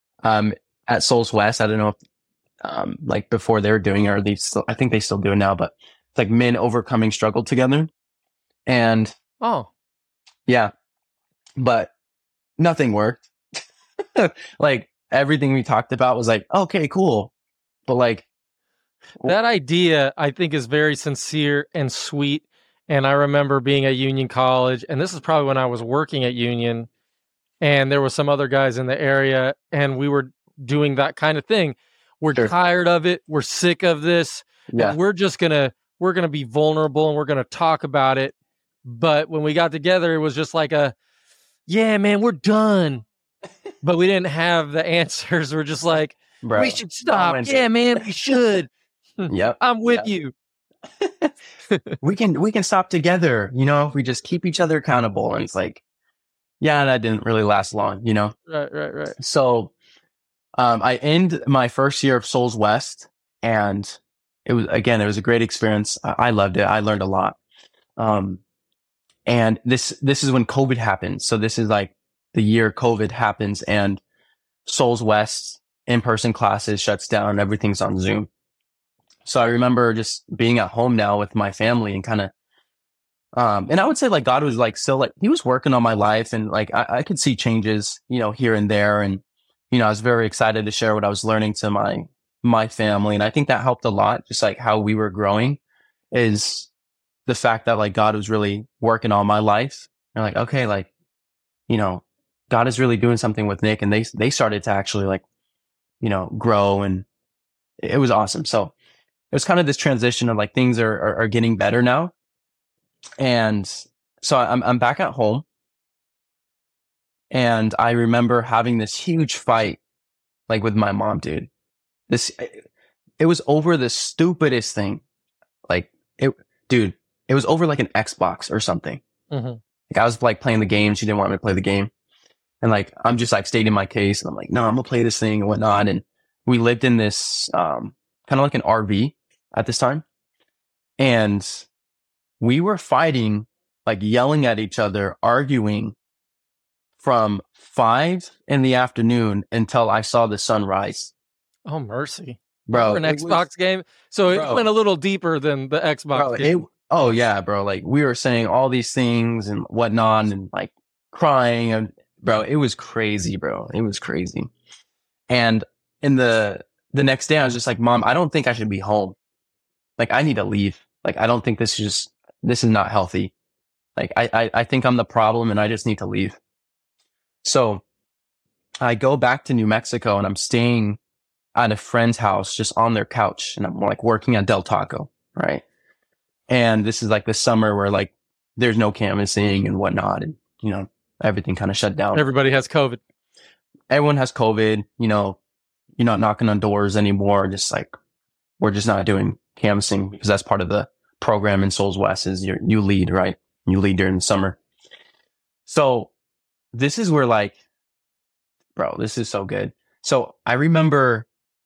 Speaker 4: at Souls West. I don't know if, like before they were doing it, or I think they still do it now, but it's like men overcoming struggle together. And yeah, but nothing worked. Like everything we talked about was like, okay, cool. But like
Speaker 3: that idea, I think is very sincere and sweet. And I remember being at Union College, and this is probably when I was working at Union, and there were some other guys in the area, and we were doing that kind of thing. We're tired of it. We're sick of this. Yeah. And we're going to be vulnerable and we're going to talk about it. But when we got together, it was just like yeah, man, we're done. But we didn't have the answers. We're just like, bro, we should stop. Yeah, man, we should.
Speaker 4: Yep.
Speaker 3: I'm with you.
Speaker 4: we can stop together, if we just keep each other accountable. And it's like, yeah, that didn't really last long,
Speaker 3: Right.
Speaker 4: So, I end my first year of Souls West and it was a great experience. I loved it. I learned a lot. And this is when COVID happened. So this is like the year COVID happens and Souls West in-person classes shuts down. Everything's on Zoom. So I remember just being at home now with my family and kind of And I would say like God was like still like he was working on my life, and like I could see changes, here and there. And, I was very excited to share what I was learning to my family. And I think that helped a lot, just like how we were growing is the fact that like God was really working on my life. And like, okay, like, God is really doing something with Nick, and they started to actually like, grow, and it was awesome. So it was kind of this transition of like things are getting better now. And so I'm back at home, and I remember having this huge fight, like with my mom, dude. It was over the stupidest thing. Like it was over like an Xbox or something.
Speaker 3: Mm-hmm.
Speaker 4: Like I was like playing the game. She didn't want me to play the game. And like, I'm just like stating my case, and I'm like, no, I'm gonna play this thing and whatnot. And we lived in this, kind of like an RV at this time. And we were fighting, like yelling at each other, arguing from 5 p.m. until I saw the sun rise.
Speaker 3: Oh, mercy.
Speaker 4: Bro.
Speaker 3: For an Xbox game? So it went a little deeper than the Xbox game.
Speaker 4: Oh yeah, bro. Like we were saying all these things and whatnot, and like crying, and bro, it was crazy, bro. It was crazy. And in the next day, I was just like, Mom, I don't think I should be home. Like I need to leave. Like I don't think this is not healthy. Like I think I'm the problem, and I just need to leave. So I go back to New Mexico, and I'm staying at a friend's house just on their couch, and I'm like working at Del Taco, right? And this is like the summer where like there's no canvassing and whatnot, and everything kind of shut down.
Speaker 3: Everybody has COVID.
Speaker 4: Everyone has COVID. You're not knocking on doors anymore. Just like we're just not doing canvassing because that's part of the program in Souls West is you lead, right? You lead during the summer. So this is where like, bro, this is so good. So I remember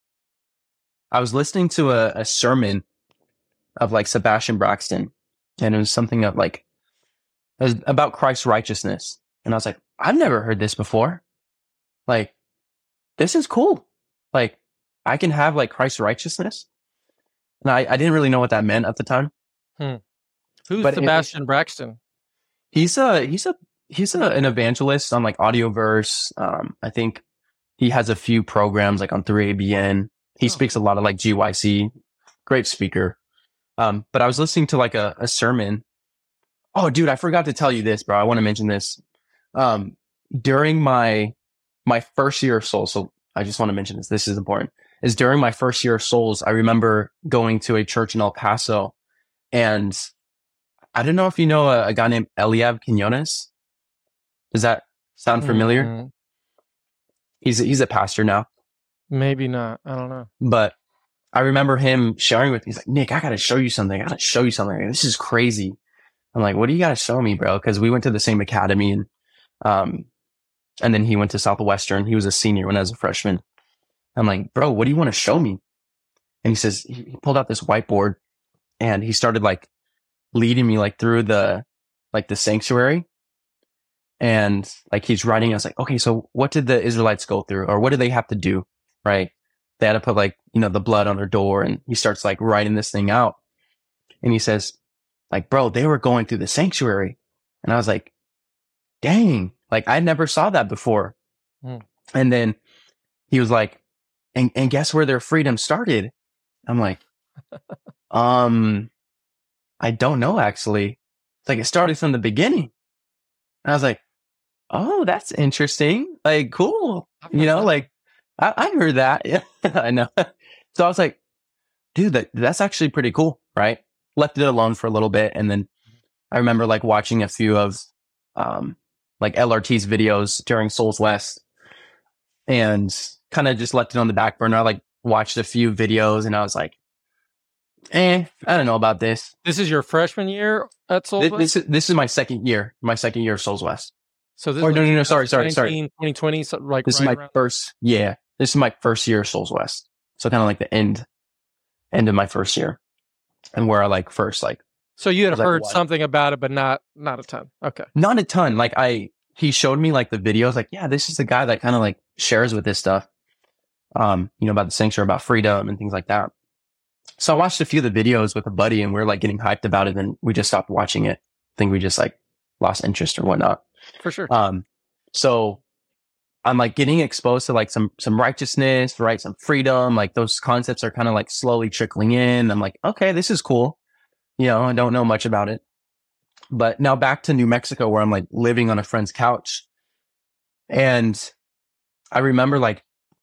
Speaker 4: I was listening to a sermon of like Sebastian Braxton, and it was something of like, it was about Christ's righteousness. And I was like, I've never heard this before. Like, this is cool. Like, I can have like Christ's righteousness. And I didn't really know what that meant at the time.
Speaker 3: Who's Sebastian Braxton?
Speaker 4: He's an evangelist on like Audioverse. I think he has a few programs like on 3ABN. He speaks a lot of like GYC. Great speaker. But I was listening to like a sermon. Oh, dude, I forgot to tell you this, bro. I want to mention this. During my first year of Souls, so I just want to mention this. This is important. Is during my first year of Souls, I remember going to a church in El Paso, and I don't know if you know a guy named Eliab Quinones. Does that sound familiar?
Speaker 3: Mm-hmm.
Speaker 4: He's a pastor now.
Speaker 3: Maybe not. I don't know. But
Speaker 4: I remember him sharing with me. He's like, Nick, I got to show you something. This is crazy. I'm like, what do you got to show me, bro? Because we went to the same academy, and then he went to Southwestern. He was a senior when I was a freshman. I'm like, bro, what do you want to show me? And he says, he pulled out this whiteboard, and he started like leading me like through the sanctuary. And like he's writing, I was like, okay, so what did the Israelites go through, or what did they have to do? Right? They had to put like, the blood on their door, and he starts like writing this thing out. And he says, like, bro, they were going through the sanctuary. And I was like, dang, like I never saw that before. And then he was like, and guess where their freedom started? I'm like, I don't know, actually. It's like it started from the beginning. And I was like, oh, that's interesting. Like, cool. Like I heard that. Yeah, I know. So I was like, dude, that's actually pretty cool, right? Left it alone for a little bit. And then I remember like watching a few of like LRT's videos during Souls West, and kind of just left it on the back burner. I like watched a few videos, and I was like, I don't know about this.
Speaker 3: This is your freshman year at Souls West?
Speaker 4: This is my second year of Souls West.
Speaker 3: So this
Speaker 4: no, sorry.
Speaker 3: 2020, so like
Speaker 4: this is my first, this is my first year of Souls West. So kind of like the end of my first year, and where I like first like.
Speaker 3: So you had heard something about it, but not a ton. Okay.
Speaker 4: Not a ton. Like he showed me like the videos, like, yeah, this is the guy that kind of like shares with this stuff, about the sanctuary, about freedom and things like that. So I watched a few of the videos with a buddy, and we are like getting hyped about it, and we just stopped watching it. think we just like lost interest or whatnot.
Speaker 3: For sure.
Speaker 4: So I'm like getting exposed to like some righteousness, right? Some freedom. Like those concepts are kind of like slowly trickling in. I'm like, okay, this is cool. You know, I don't know much about it. But now back to New Mexico, where I'm like living on a friend's couch. And I remember like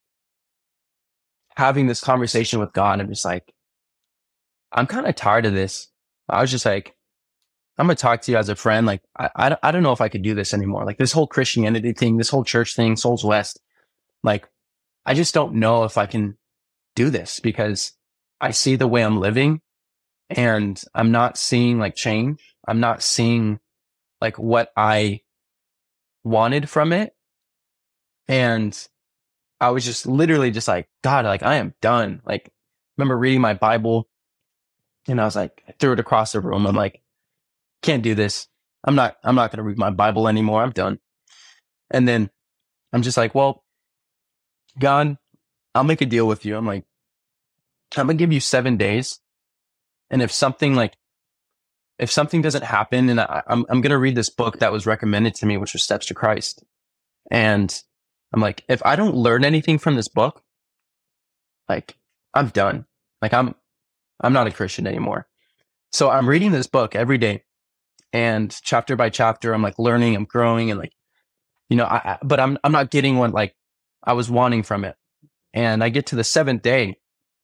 Speaker 4: having this conversation with God. I'm just like, I'm kind of tired of this. I was just like, I'm going to talk to you as a friend. Like, I don't know if I could do this anymore. Like this whole Christianity thing, this whole church thing, Souls West. Like, I just don't know if I can do this because I see the way I'm living and I'm not seeing like change. I'm not seeing like what I wanted from it. And I was just literally just like, God, like I am done. Like, I remember reading my Bible and I was like, I threw it across the room. I'm like, can't do this. I'm not going to read my Bible anymore. I'm done. And then I'm just like, well, God, I'll make a deal with you. I'm like, I'm going to give you 7 days. And if something doesn't happen, and I'm going to read this book that was recommended to me, which was Steps to Christ. And I'm like, if I don't learn anything from this book, like I'm done. Like I'm not a Christian anymore. So I'm reading this book every day. And chapter by chapter, I'm like learning, I'm growing, and like, you know, but I'm not getting what like I was wanting from it. And I get to the 7th day,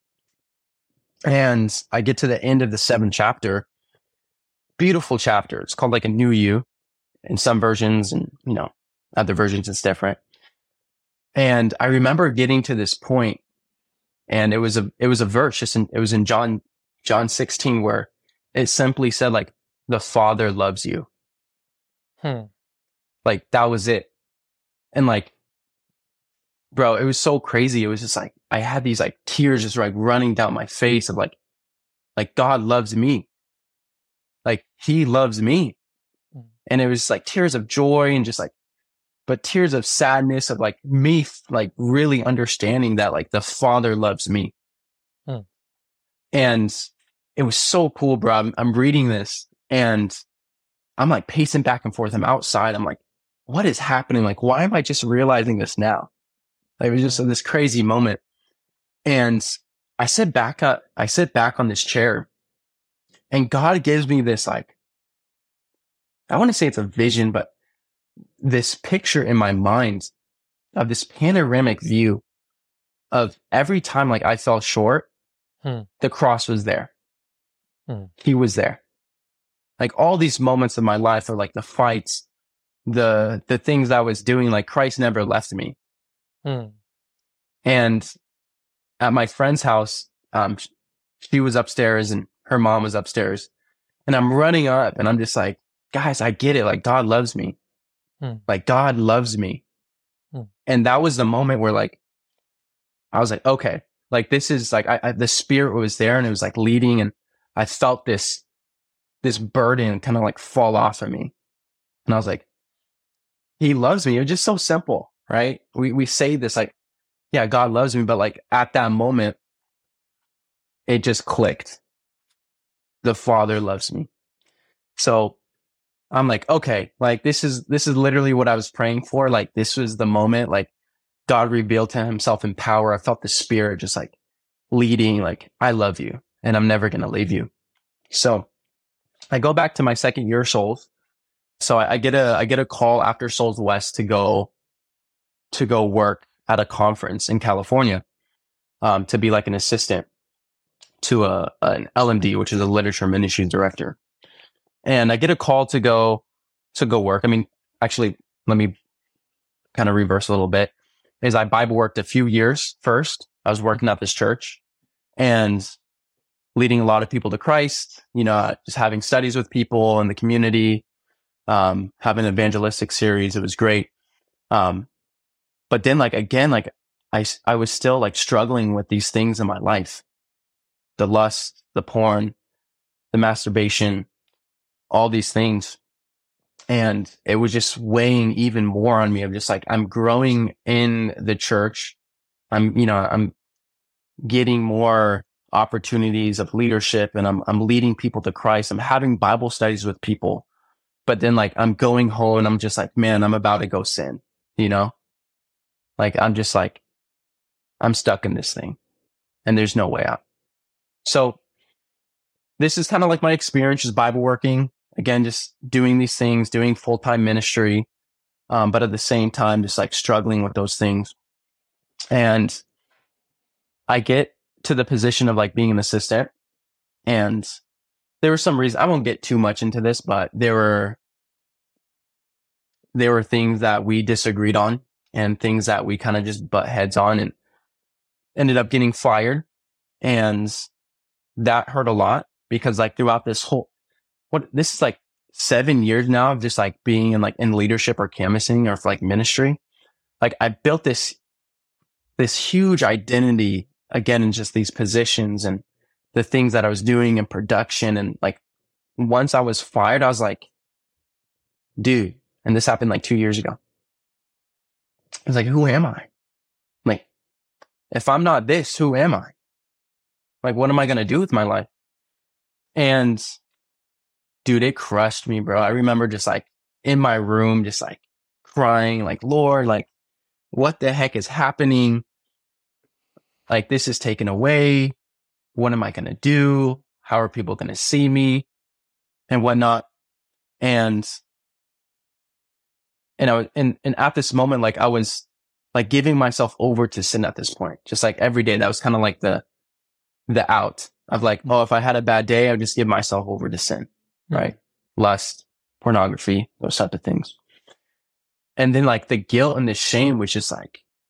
Speaker 4: and I get to the end of the 7th chapter. Beautiful chapter. It's called like A New You in some versions, and you know, other versions it's different. And I remember getting to this point, and it was a verse. It was in John 16, where it simply said like, the Father loves you. Like that was it. And like, bro, it was so crazy. It was just like, I had these like tears just like running down my face of like God loves me. Like he loves me. And it was like tears of joy and just like, but tears of sadness of like me, like really understanding that like the Father loves me. And it was so cool, bro. I'm reading this. And I'm like pacing back and forth. I'm outside. I'm like, what is happening? Like, why am I just realizing this now? Like, it was just this crazy moment. And I sit back on this chair, and God gives me this, like, I want to say it's a vision, but this picture in my mind of this panoramic view of every time like I fell short, the cross was there. He was there. Like all these moments of my life are like the fights, the things I was doing, like Christ never left me. And at my friend's house, she was upstairs and her mom was upstairs, and I'm running up and I'm just like, guys, I get it. Like God loves me. Like God loves me. And that was the moment where like, I was like, okay, like this is like, the Spirit was there and it was like leading, and I felt this burden kind of like fall off of me. And I was like, he loves me. It was just so simple, right? We say this like, yeah, God loves me. But like at that moment, it just clicked. The Father loves me. So I'm like, okay, like this is literally what I was praying for. Like this was the moment, like God revealed to himself in power. I felt the Spirit just like leading, like, I love you and I'm never going to leave you. So I go back to my second year Souls. So I get a call after Souls West to go work at a conference in California, to be like an assistant to an LMD, which is a literature ministries director. And I get a call to go work. I mean, actually, let me kind of reverse a little bit. Is I Bible worked a few years first. I was working at this church and leading a lot of people to Christ, you know, just having studies with people in the community, having an evangelistic series. It was great. But then like, again, like I was still like struggling with these things in my life, the lust, the porn, the masturbation, all these things. And it was just weighing even more on me of just like, I'm growing in the church. I'm getting more opportunities of leadership, and I'm leading people to Christ. I'm having Bible studies with people. But then like I'm going home and I'm just like, man, I'm about to go sin, you know? Like I'm just like, I'm stuck in this thing and there's no way out. So this is kind of like my experience, just Bible working. Again, just doing these things, doing full-time ministry. But at the same time, just like struggling with those things. And I get to the position of like being an assistant, and there were some reasons, I won't get too much into this, but there were things that we disagreed on and things that we kind of just butt heads on, and ended up getting fired. And that hurt a lot because like throughout this is like 7 years now of just like being in leadership or canvassing or for like ministry. Like I built this huge identity again in just these positions and the things that I was doing in production. And like once I was fired, I was like, dude, and this happened like 2 years ago. I was like, who am I? Like, if I'm not this, who am I? Like, what am I going to do with my life? And dude, it crushed me, bro. I remember just like in my room, just like crying, like, Lord, like, what the heck is happening? Like, this is taken away. What am I going to do? How are people going to see me and whatnot? And I was, and at this moment, like I was like giving myself over to sin at this point, just like every day. That was kind of like the out of like, oh, if I had a bad day, I would just give myself over to sin. Right? Lust, pornography, those type of things. And then like the guilt and the shame was just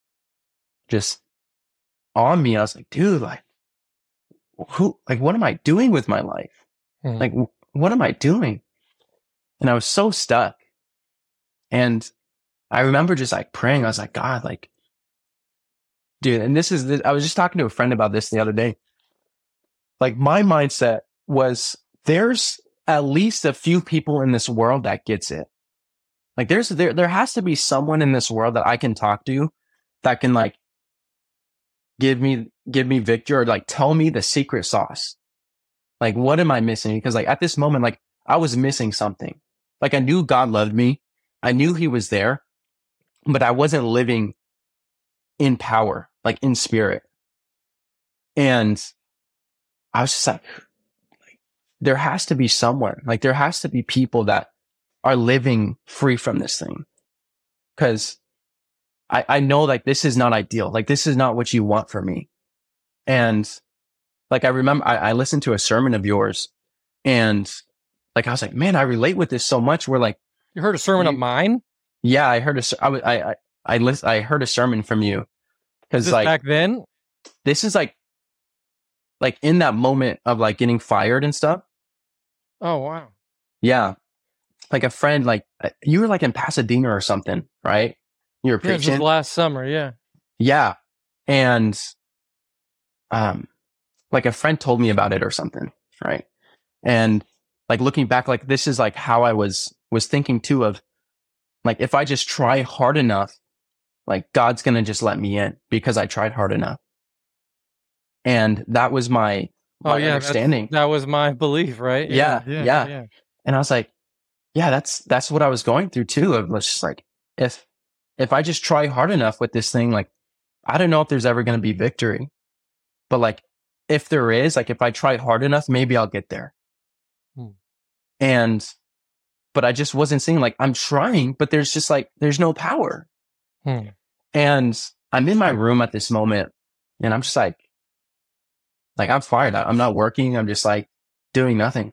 Speaker 4: on me. I was like, dude, like what am I doing with my life? Like, what am I doing? And I was so stuck. And I remember just like praying. I was like, God, like, dude, and I was just talking to a friend about this the other day. Like my mindset was there's at least a few people in this world that gets it. Like there has to be someone in this world that I can talk to that can like give me victory or like tell me the secret sauce. Like, what am I missing? Because like at this moment, like I was missing something. Like I knew God loved me. I knew he was there, but I wasn't living in power, like in spirit. And I was just like, there has to be someone, like there has to be people that are living free from this thing. Cause I know like this is not ideal. Like this is not what you want for me. And like, I remember I listened to a sermon of yours and like, I was like, man, I relate with this so much. Where like,
Speaker 3: you heard a sermon of mine?
Speaker 4: Yeah. I heard I heard a sermon from you. Cause like
Speaker 3: back then,
Speaker 4: this is like in that moment of like getting fired and stuff.
Speaker 3: Oh, wow.
Speaker 4: Yeah. Like a friend, like you were like in Pasadena or something, right? You were preaching.
Speaker 3: This was last summer. Yeah.
Speaker 4: Yeah. And, like a friend told me about it or something. Right. And like looking back, like this is like how I was thinking too of like, if I just try hard enough, like God's going to just let me in because I tried hard enough. And that was my understanding.
Speaker 3: That was my belief, right?
Speaker 4: Yeah. And I was like, yeah, that's what I was going through too. Of just like, if I just try hard enough with this thing, like, I don't know if there's ever going to be victory, but like, if there is, like, if I try hard enough, maybe I'll get there. But I just wasn't seeing like, I'm trying, but there's just like, there's no power. And I'm in my room at this moment and I'm just like I'm fired. I'm not working. I'm just like doing nothing.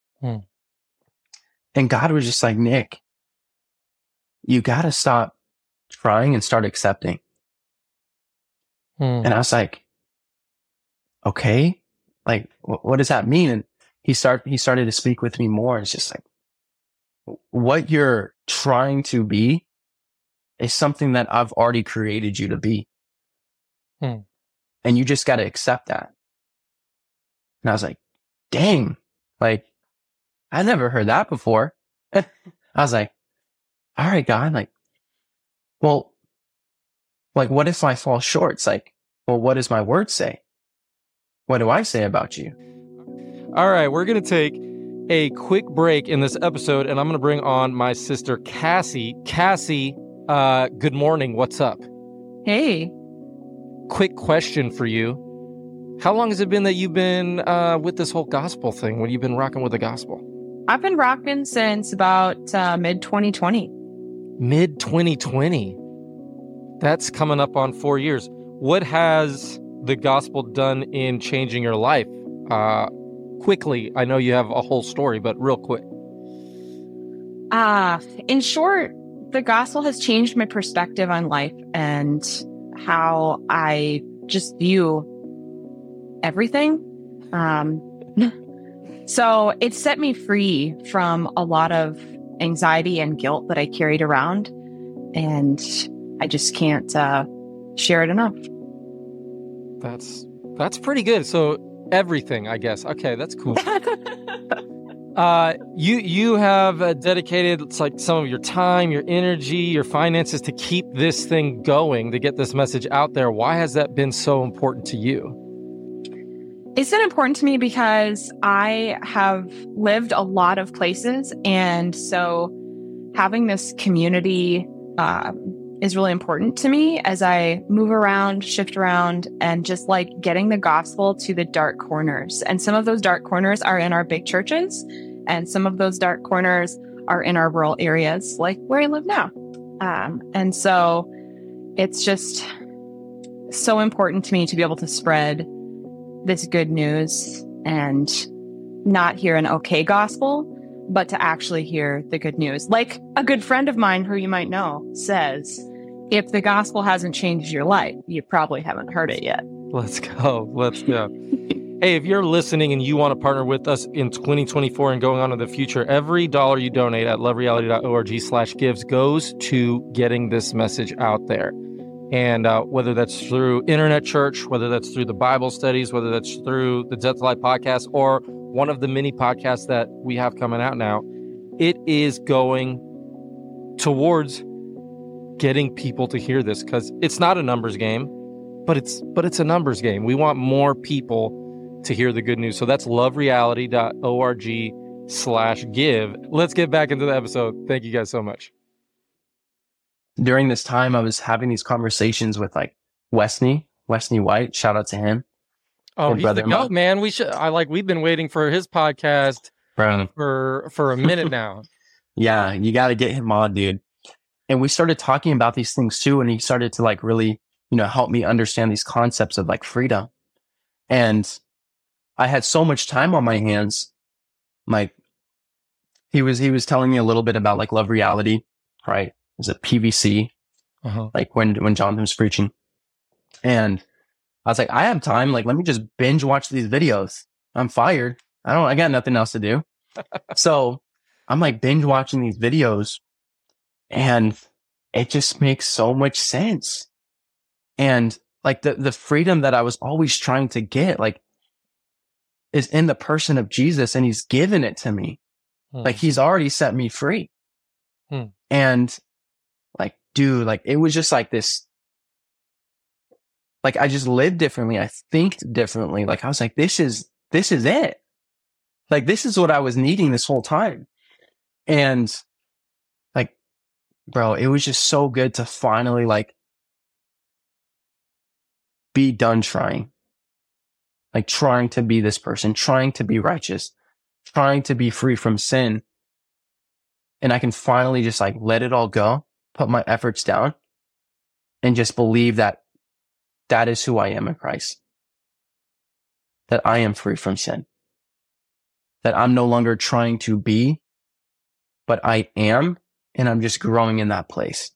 Speaker 4: And God was just like, Nick, you got to stop trying and start accepting. And I was like, okay, like, what does that mean? And he started to speak with me more. It's just like, what you're trying to be is something that I've already created you to be. And you just got to accept that. And I was like, dang, like, I never heard that before. I was like, all right, God, like, well, like, what if I fall short? It's like, well, what does my word say? What do I say about you?
Speaker 3: All right, we're going to take a quick break in this episode, and I'm going to bring on my sister, Cassie. Cassie, good morning. What's up?
Speaker 5: Hey.
Speaker 3: Quick question for you. How long has it been that you've been with this whole gospel thing? When you've been rocking with the gospel?
Speaker 5: I've been rocking since about mid-2020.
Speaker 3: Mid-2020. That's coming up on 4 years. What has the gospel done in changing your life? Quickly, I know you have a whole story, but real quick.
Speaker 5: In short, the gospel has changed my perspective on life and how I just view everything. So it set me free from a lot of anxiety and guilt that I carried around, and I just can't share it enough.
Speaker 3: That's pretty good. So everything, I guess. Okay, that's cool. You have dedicated, it's like, some of your time, your energy, your finances to keep this thing going, to get this message out there. Why has that been so important to you?
Speaker 5: It's been important to me because I have lived a lot of places, and so having this community is really important to me as I move around, shift around, and just like getting the gospel to the dark corners. And some of those dark corners are in our big churches, and some of those dark corners are in our rural areas, like where I live now. And so it's just so important to me to be able to spread this good news and not hear an okay gospel, but to actually hear the good news. Like a good friend of mine who you might know says, if the gospel hasn't changed your life, you probably haven't heard it yet.
Speaker 3: Let's go. Let's go. Hey, if you're listening and you want to partner with us in 2024 and going on to the future, every dollar you donate at lovereality.org/gives goes to getting this message out there. And whether that's through internet church, whether that's through the Bible studies, whether that's through the Death to Life podcast, or one of the many podcasts that we have coming out now, it is going towards getting people to hear this, because it's not a numbers game, but it's a numbers game. We want more people to hear the good news. So that's lovereality.org/give. Let's get back into the episode. Thank you guys so much.
Speaker 4: During this time, I was having these conversations with like Wesley White. Shout out to him.
Speaker 3: Oh, he's the goat, man. We've been waiting for his podcast for a minute now.
Speaker 4: Yeah, you got to get him on, dude. And we started talking about these things too, and he started to like really, help me understand these concepts of like freedom. And I had so much time on my hands. Like he was telling me a little bit about like Love Reality, right? Is it PVC? Like when Jonathan was preaching. And I was like, I have time. Like, let me just binge watch these videos. I'm fired. I got nothing else to do. So I'm like binge watching these videos, and it just makes so much sense. And like the freedom that I was always trying to get, like, is in the person of Jesus, and he's given it to me. Like, he's already set me free. And like, dude, like, it was just like this, like, I just live differently. I think differently. Like, I was like, this is it. Like, this is what I was needing this whole time. And like, bro, it was just so good to finally like be done trying to be this person, trying to be righteous, trying to be free from sin. And I can finally just like let it all go, put my efforts down, and just believe that that is who I am in Christ. That I am free from sin. That I'm no longer trying to be, but I am, and I'm just growing in that place.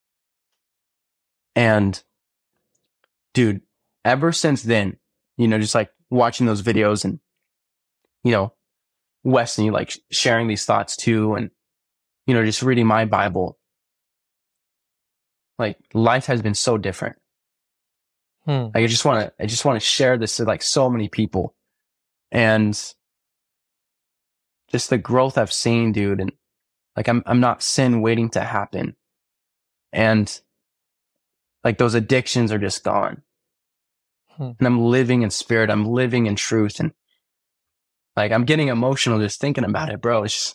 Speaker 4: And dude, ever since then, just like watching those videos and, Wesley like sharing these thoughts too, and, just reading my Bible, like life has been so different. Like, I just want to share this to like so many people, and just the growth I've seen, dude. And like, I'm not sin waiting to happen. And like those addictions are just gone. And I'm living in spirit. I'm living in truth. And Like, I'm getting emotional just thinking about it, bro. It's just,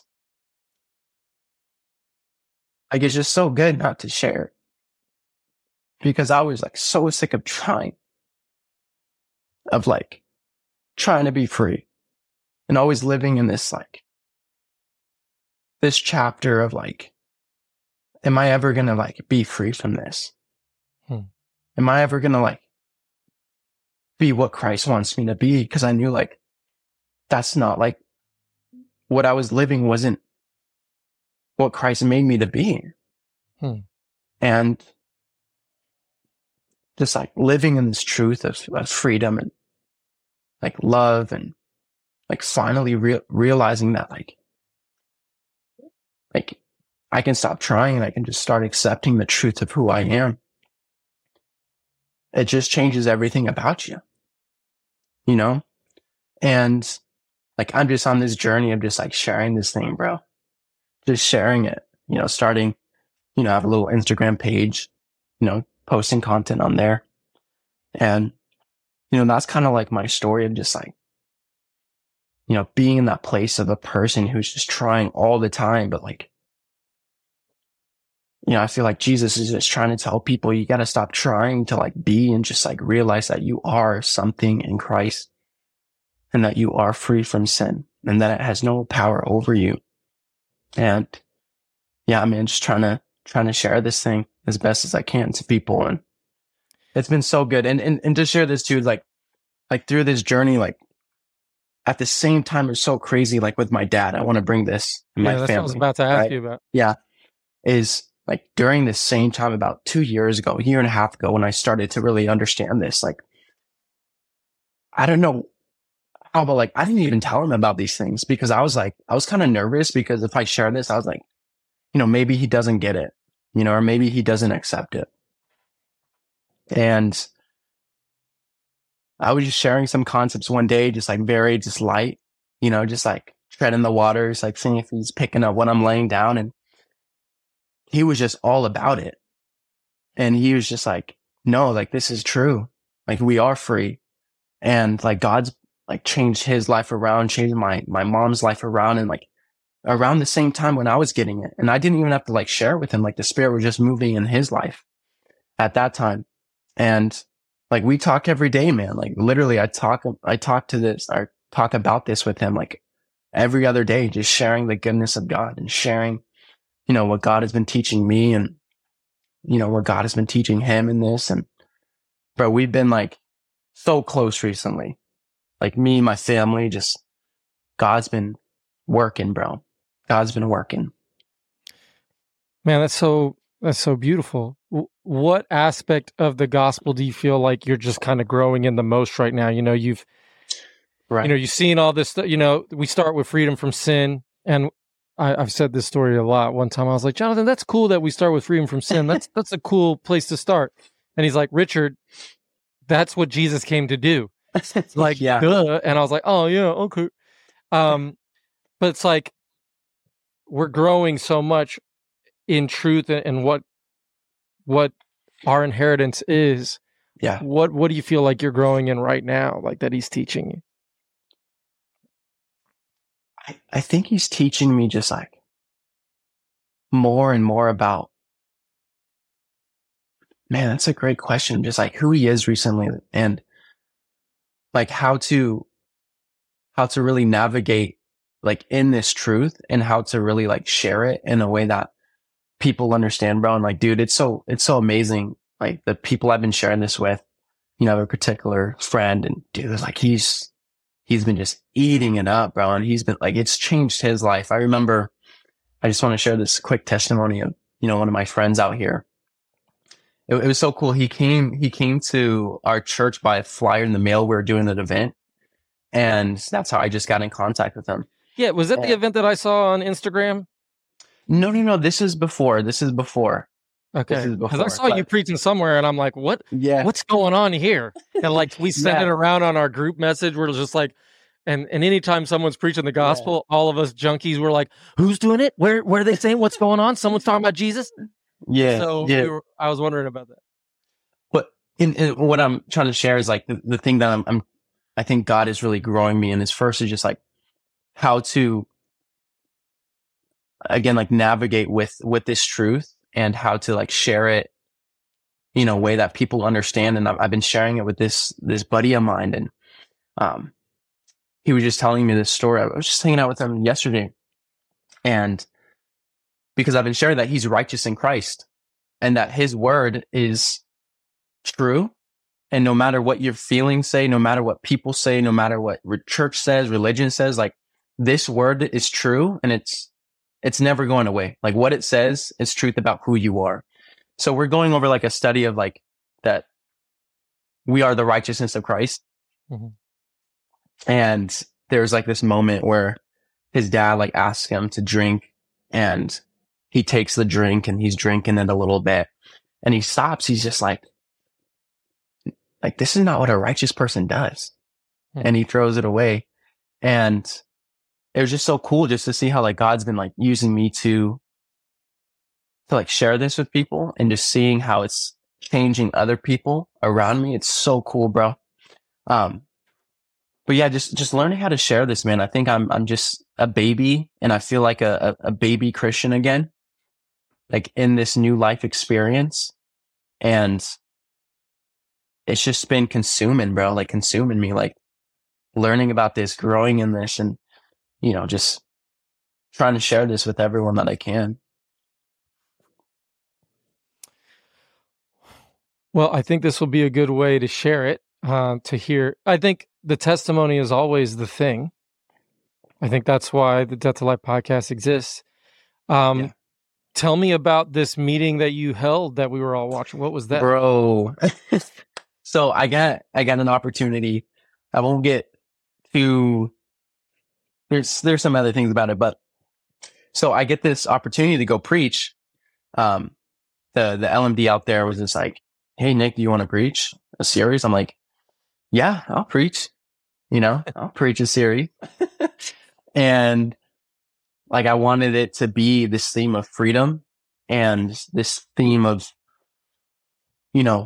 Speaker 4: like, it's just so good not to share, because I was like so sick of trying to be free and always living in this, like, this chapter of like, am I ever going to like be free from this? Am I ever going to like be what Christ wants me to be? Cause I knew like, that's not like what I was living wasn't what Christ made me to be. And just like living in this truth of freedom and like love, and like finally realizing that like I can stop trying and I can just start accepting the truth of who I am. It just changes everything about you, you know? And like, I'm just on this journey of just like sharing this thing, bro. Just sharing it, you know, starting, you know, I have a little Instagram page, you know, posting content on there. And, you know, that's kind of like my story of just like, you know, being in that place of a person who's just trying all the time, but like, you know, I feel like Jesus is just trying to tell people, you got to stop trying to like be, and just like realize that you are something in Christ, and that you are free from sin, and that it has no power over you. And yeah, I mean, just trying to share this thing as best as I can to people. And it's been so good. And to share this too, like through this journey, like at the same time, it's so crazy. Like with my dad, I want to bring this in my
Speaker 3: that's
Speaker 4: family.
Speaker 3: what I was about to ask
Speaker 4: right?
Speaker 3: you about.
Speaker 4: Yeah. Is like during this same time, about 2 years ago, a year and a half ago, when I started to really understand this, like, I don't know how, but like, I didn't even tell him about these things, because I was kind of nervous, because if I share this, I was like, you know, maybe he doesn't get it, you know, or maybe he doesn't accept it. And I was just sharing some concepts one day, just like very just light, you know, just like treading the waters, like seeing if he's picking up what I'm laying down. And he was just all about it. And he was just like, no, like, this is true. Like, we are free. And like, God's like changed his life around, changed my mom's life around. And like around the same time when I was getting it, and I didn't even have to like share with him, like the Spirit was just moving in his life at that time. And like, we talk every day, man. Like literally I talk about this with him, like every other day, just sharing the goodness of God and sharing, you know, what God has been teaching me, and, you know, what God has been teaching him in this. And, bro, we've been like so close recently. Like me, my family, just God's been working, bro. God's been working.
Speaker 3: Man, that's so beautiful. What aspect of the gospel do you feel like you're just kind of growing in the most right now? You know, you've seen all this stuff. You know, we start with freedom from sin, and I've said this story a lot. One time I was like, Jonathan, that's cool that we start with freedom from sin. That's a cool place to start. And he's like, Richard, that's what Jesus came to do. Like,
Speaker 4: yeah.
Speaker 3: Duh. And I was like, oh yeah, okay. But it's like, we're growing so much in truth and what our inheritance is.
Speaker 4: Yeah.
Speaker 3: What do you feel like you're growing in right now, like that he's teaching you?
Speaker 4: I think he's teaching me just like more and more about, man, that's a great question. Just like who he is recently, and like how to really navigate like in this truth, and how to really like share it in a way that people understand, bro. And like, dude, it's so amazing. Like the people I've been sharing this with, you know, a particular friend, and dude, like he's been just eating it up, bro. And he's been like, it's changed his life. I remember, I just want to share this quick testimony of, you know, one of my friends out here. It was so cool. He came to our church by a flyer in the mail. We were doing an event, and that's how I just got in contact with him.
Speaker 3: Yeah. Was that the event that I saw on Instagram?
Speaker 4: No. This is before.
Speaker 3: Okay. Because I saw you preaching somewhere, and I'm like, what?
Speaker 4: Yeah.
Speaker 3: What's going on here? And like, we sent it around on our group message. We're just like, and anytime someone's preaching the gospel, all of us junkies were like, who's doing it? Where are they saying? What's going on? Someone's talking about Jesus?
Speaker 4: Yeah.
Speaker 3: So I was wondering about that.
Speaker 4: But in what I'm trying to share is like the thing that I think God is really growing me in is, first is just like how to, again, like navigate with this truth and how to like share it, you know, a way that people understand. And I've been sharing it with this buddy of mine, and he was just telling me this story. I was just hanging out with him yesterday, and because I've been sharing that he's righteous in Christ and that his word is true. And no matter what your feelings say, no matter what people say, no matter what church says, religion says, like this word is true, and it's never going away. Like what it says is truth about who you are. So we're going over like a study of like that we are the righteousness of Christ.
Speaker 3: Mm-hmm.
Speaker 4: And there's like this moment where his dad like asks him to drink, and he takes the drink and he's drinking it a little bit, and he stops. He's just like, this is not what a righteous person does.
Speaker 3: Mm-hmm.
Speaker 4: And he throws it away. And it was just so cool just to see how like God's been like using me to like share this with people, and just seeing how it's changing other people around me. It's so cool, bro. But yeah, just learning how to share this, man. I think I'm just a baby, and I feel like a baby Christian again, like in this new life experience. And it's just been consuming, bro, like consuming me, like learning about this, growing in this, and, you know, just trying to share this with everyone that I can.
Speaker 3: Well, I think this will be a good way to share it, to hear. I think the testimony is always the thing. I think that's why the Death to Life podcast exists.
Speaker 4: Yeah.
Speaker 3: Tell me about this meeting that you held that we were all watching. What was that?
Speaker 4: Bro. So I got an opportunity. I won't get too, there's some other things about it, but so I get this opportunity to go preach. The LMD out there was just like, hey, Nick, do you want to preach a series? I'm like, yeah, I'll preach, you know, I'll preach a series. And like, I wanted it to be this theme of freedom and this theme of, you know,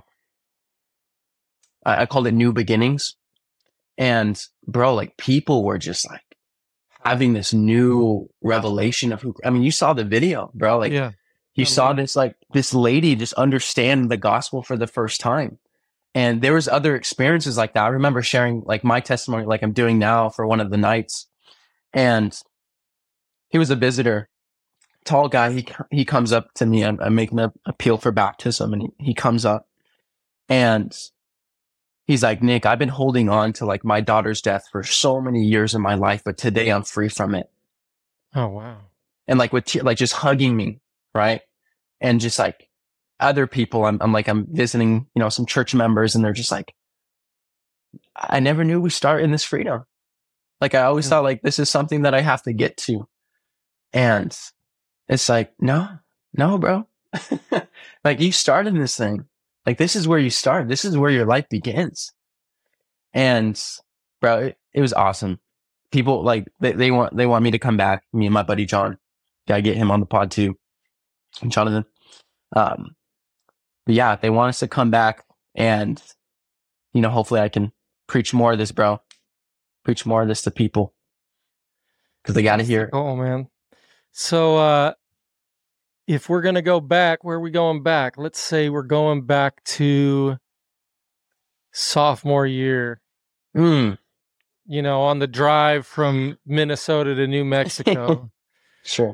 Speaker 4: I called it new beginnings. And bro, like people were just like having this new revelation of who, I mean, you saw the video, bro. Like
Speaker 3: Yeah.
Speaker 4: you saw this, like this lady just understand the gospel for the first time. And there was other experiences like that. I remember sharing like my testimony, like I'm doing now for one of the nights. And he was a visitor, tall guy. He comes up to me. I'm making an appeal for baptism, and he comes up and he's like, Nick, I've been holding on to like my daughter's death for so many years in my life, but today I'm free from it.
Speaker 3: Oh, wow.
Speaker 4: And like with like just hugging me, right? And just like other people, I'm visiting, you know, some church members, and they're just like, I never knew we start in this freedom. Like I always thought like this is something that I have to get to. And it's like, no, bro. Like you started this thing. Like this is where you start. This is where your life begins. And bro, it was awesome. People like they want me to come back. Me and my buddy John, gotta get him on the pod too. And Jonathan. But yeah, they want us to come back, and you know, hopefully I can preach more of this, bro. Preach more of this to people, because they gotta hear it.
Speaker 3: Oh man. So if we're gonna go back, where are we going back? Let's say we're going back to sophomore year. You know, on the drive from Minnesota to New Mexico.
Speaker 4: Sure.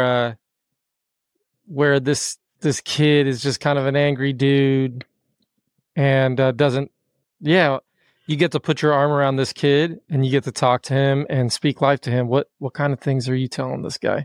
Speaker 3: Where this kid is just kind of an angry dude and you get to put your arm around this kid and you get to talk to him and speak life to him. What kind of things are you telling this guy?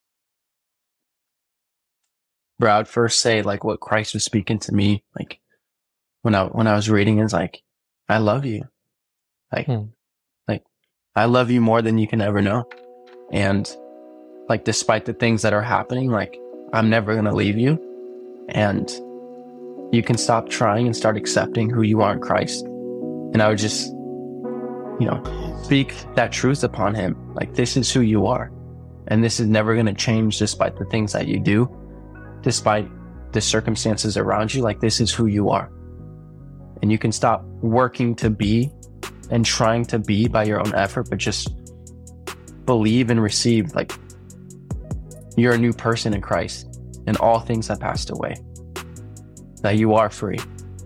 Speaker 4: Bro, I'd first say like what Christ was speaking to me, like when I was reading, is like, I love you. Like I love you more than you can ever know. And like, despite the things that are happening, like I'm never going to leave you. And you can stop trying and start accepting who you are in Christ. And I would just, you know, speak that truth upon him. Like, this is who you are. And this is never going to change despite the things that you do, despite the circumstances around you. Like, this is who you are. And you can stop working to be and trying to be by your own effort, but just believe and receive, like, you're a new person in Christ and all things have passed away, that you are free,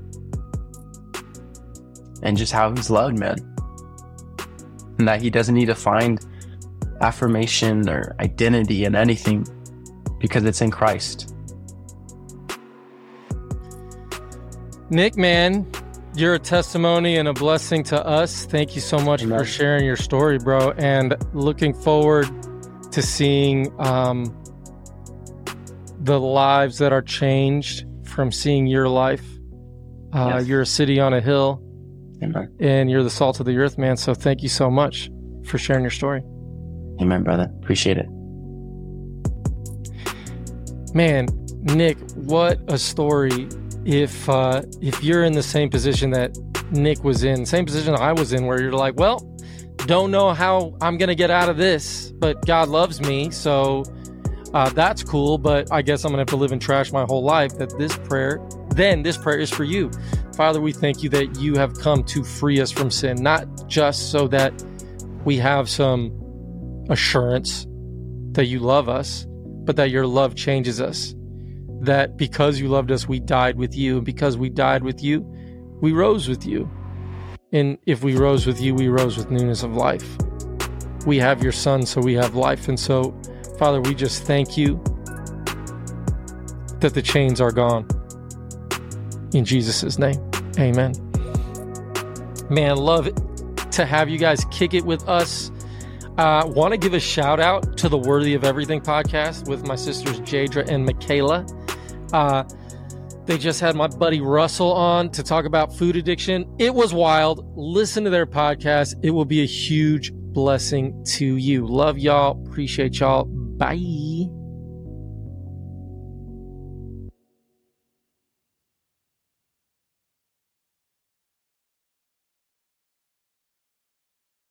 Speaker 4: and just how he's loved, man, and that he doesn't need to find affirmation or identity in anything because it's in Christ.
Speaker 3: Nick, man, you're a testimony and a blessing to us. Thank you so much for sharing your story, bro. And looking forward to seeing the lives that are changed from seeing your life. Yes. You're a city on a hill.
Speaker 4: Amen.
Speaker 3: And you're the salt of the earth, man. So thank you so much for sharing your story.
Speaker 4: Amen, brother. Appreciate it.
Speaker 3: Man, Nick, what a story. If you're in the same position that Nick was in, same position I was in, where you're like, well, don't know how I'm going to get out of this, but God loves me. So that's cool. But I guess I'm going to have to live in trash my whole life. That this prayer is for you. Father, we thank you that you have come to free us from sin, not just so that we have some assurance that you love us, but that your love changes us. That because you loved us, we died with you. And because we died with you, we rose with you. And if we rose with you, we rose with newness of life. We have your Son, so we have life. And so, Father, we just thank you that the chains are gone. In Jesus' name, amen. Man, love it to have you guys kick it with us. Want to give a shout out to the Worthy of Everything podcast with my sisters Jadra and Michaela. They just had my buddy Russell on to talk about food addiction. It was wild. Listen to their podcast. It will be a huge blessing to you. Love y'all. Appreciate y'all. Bye.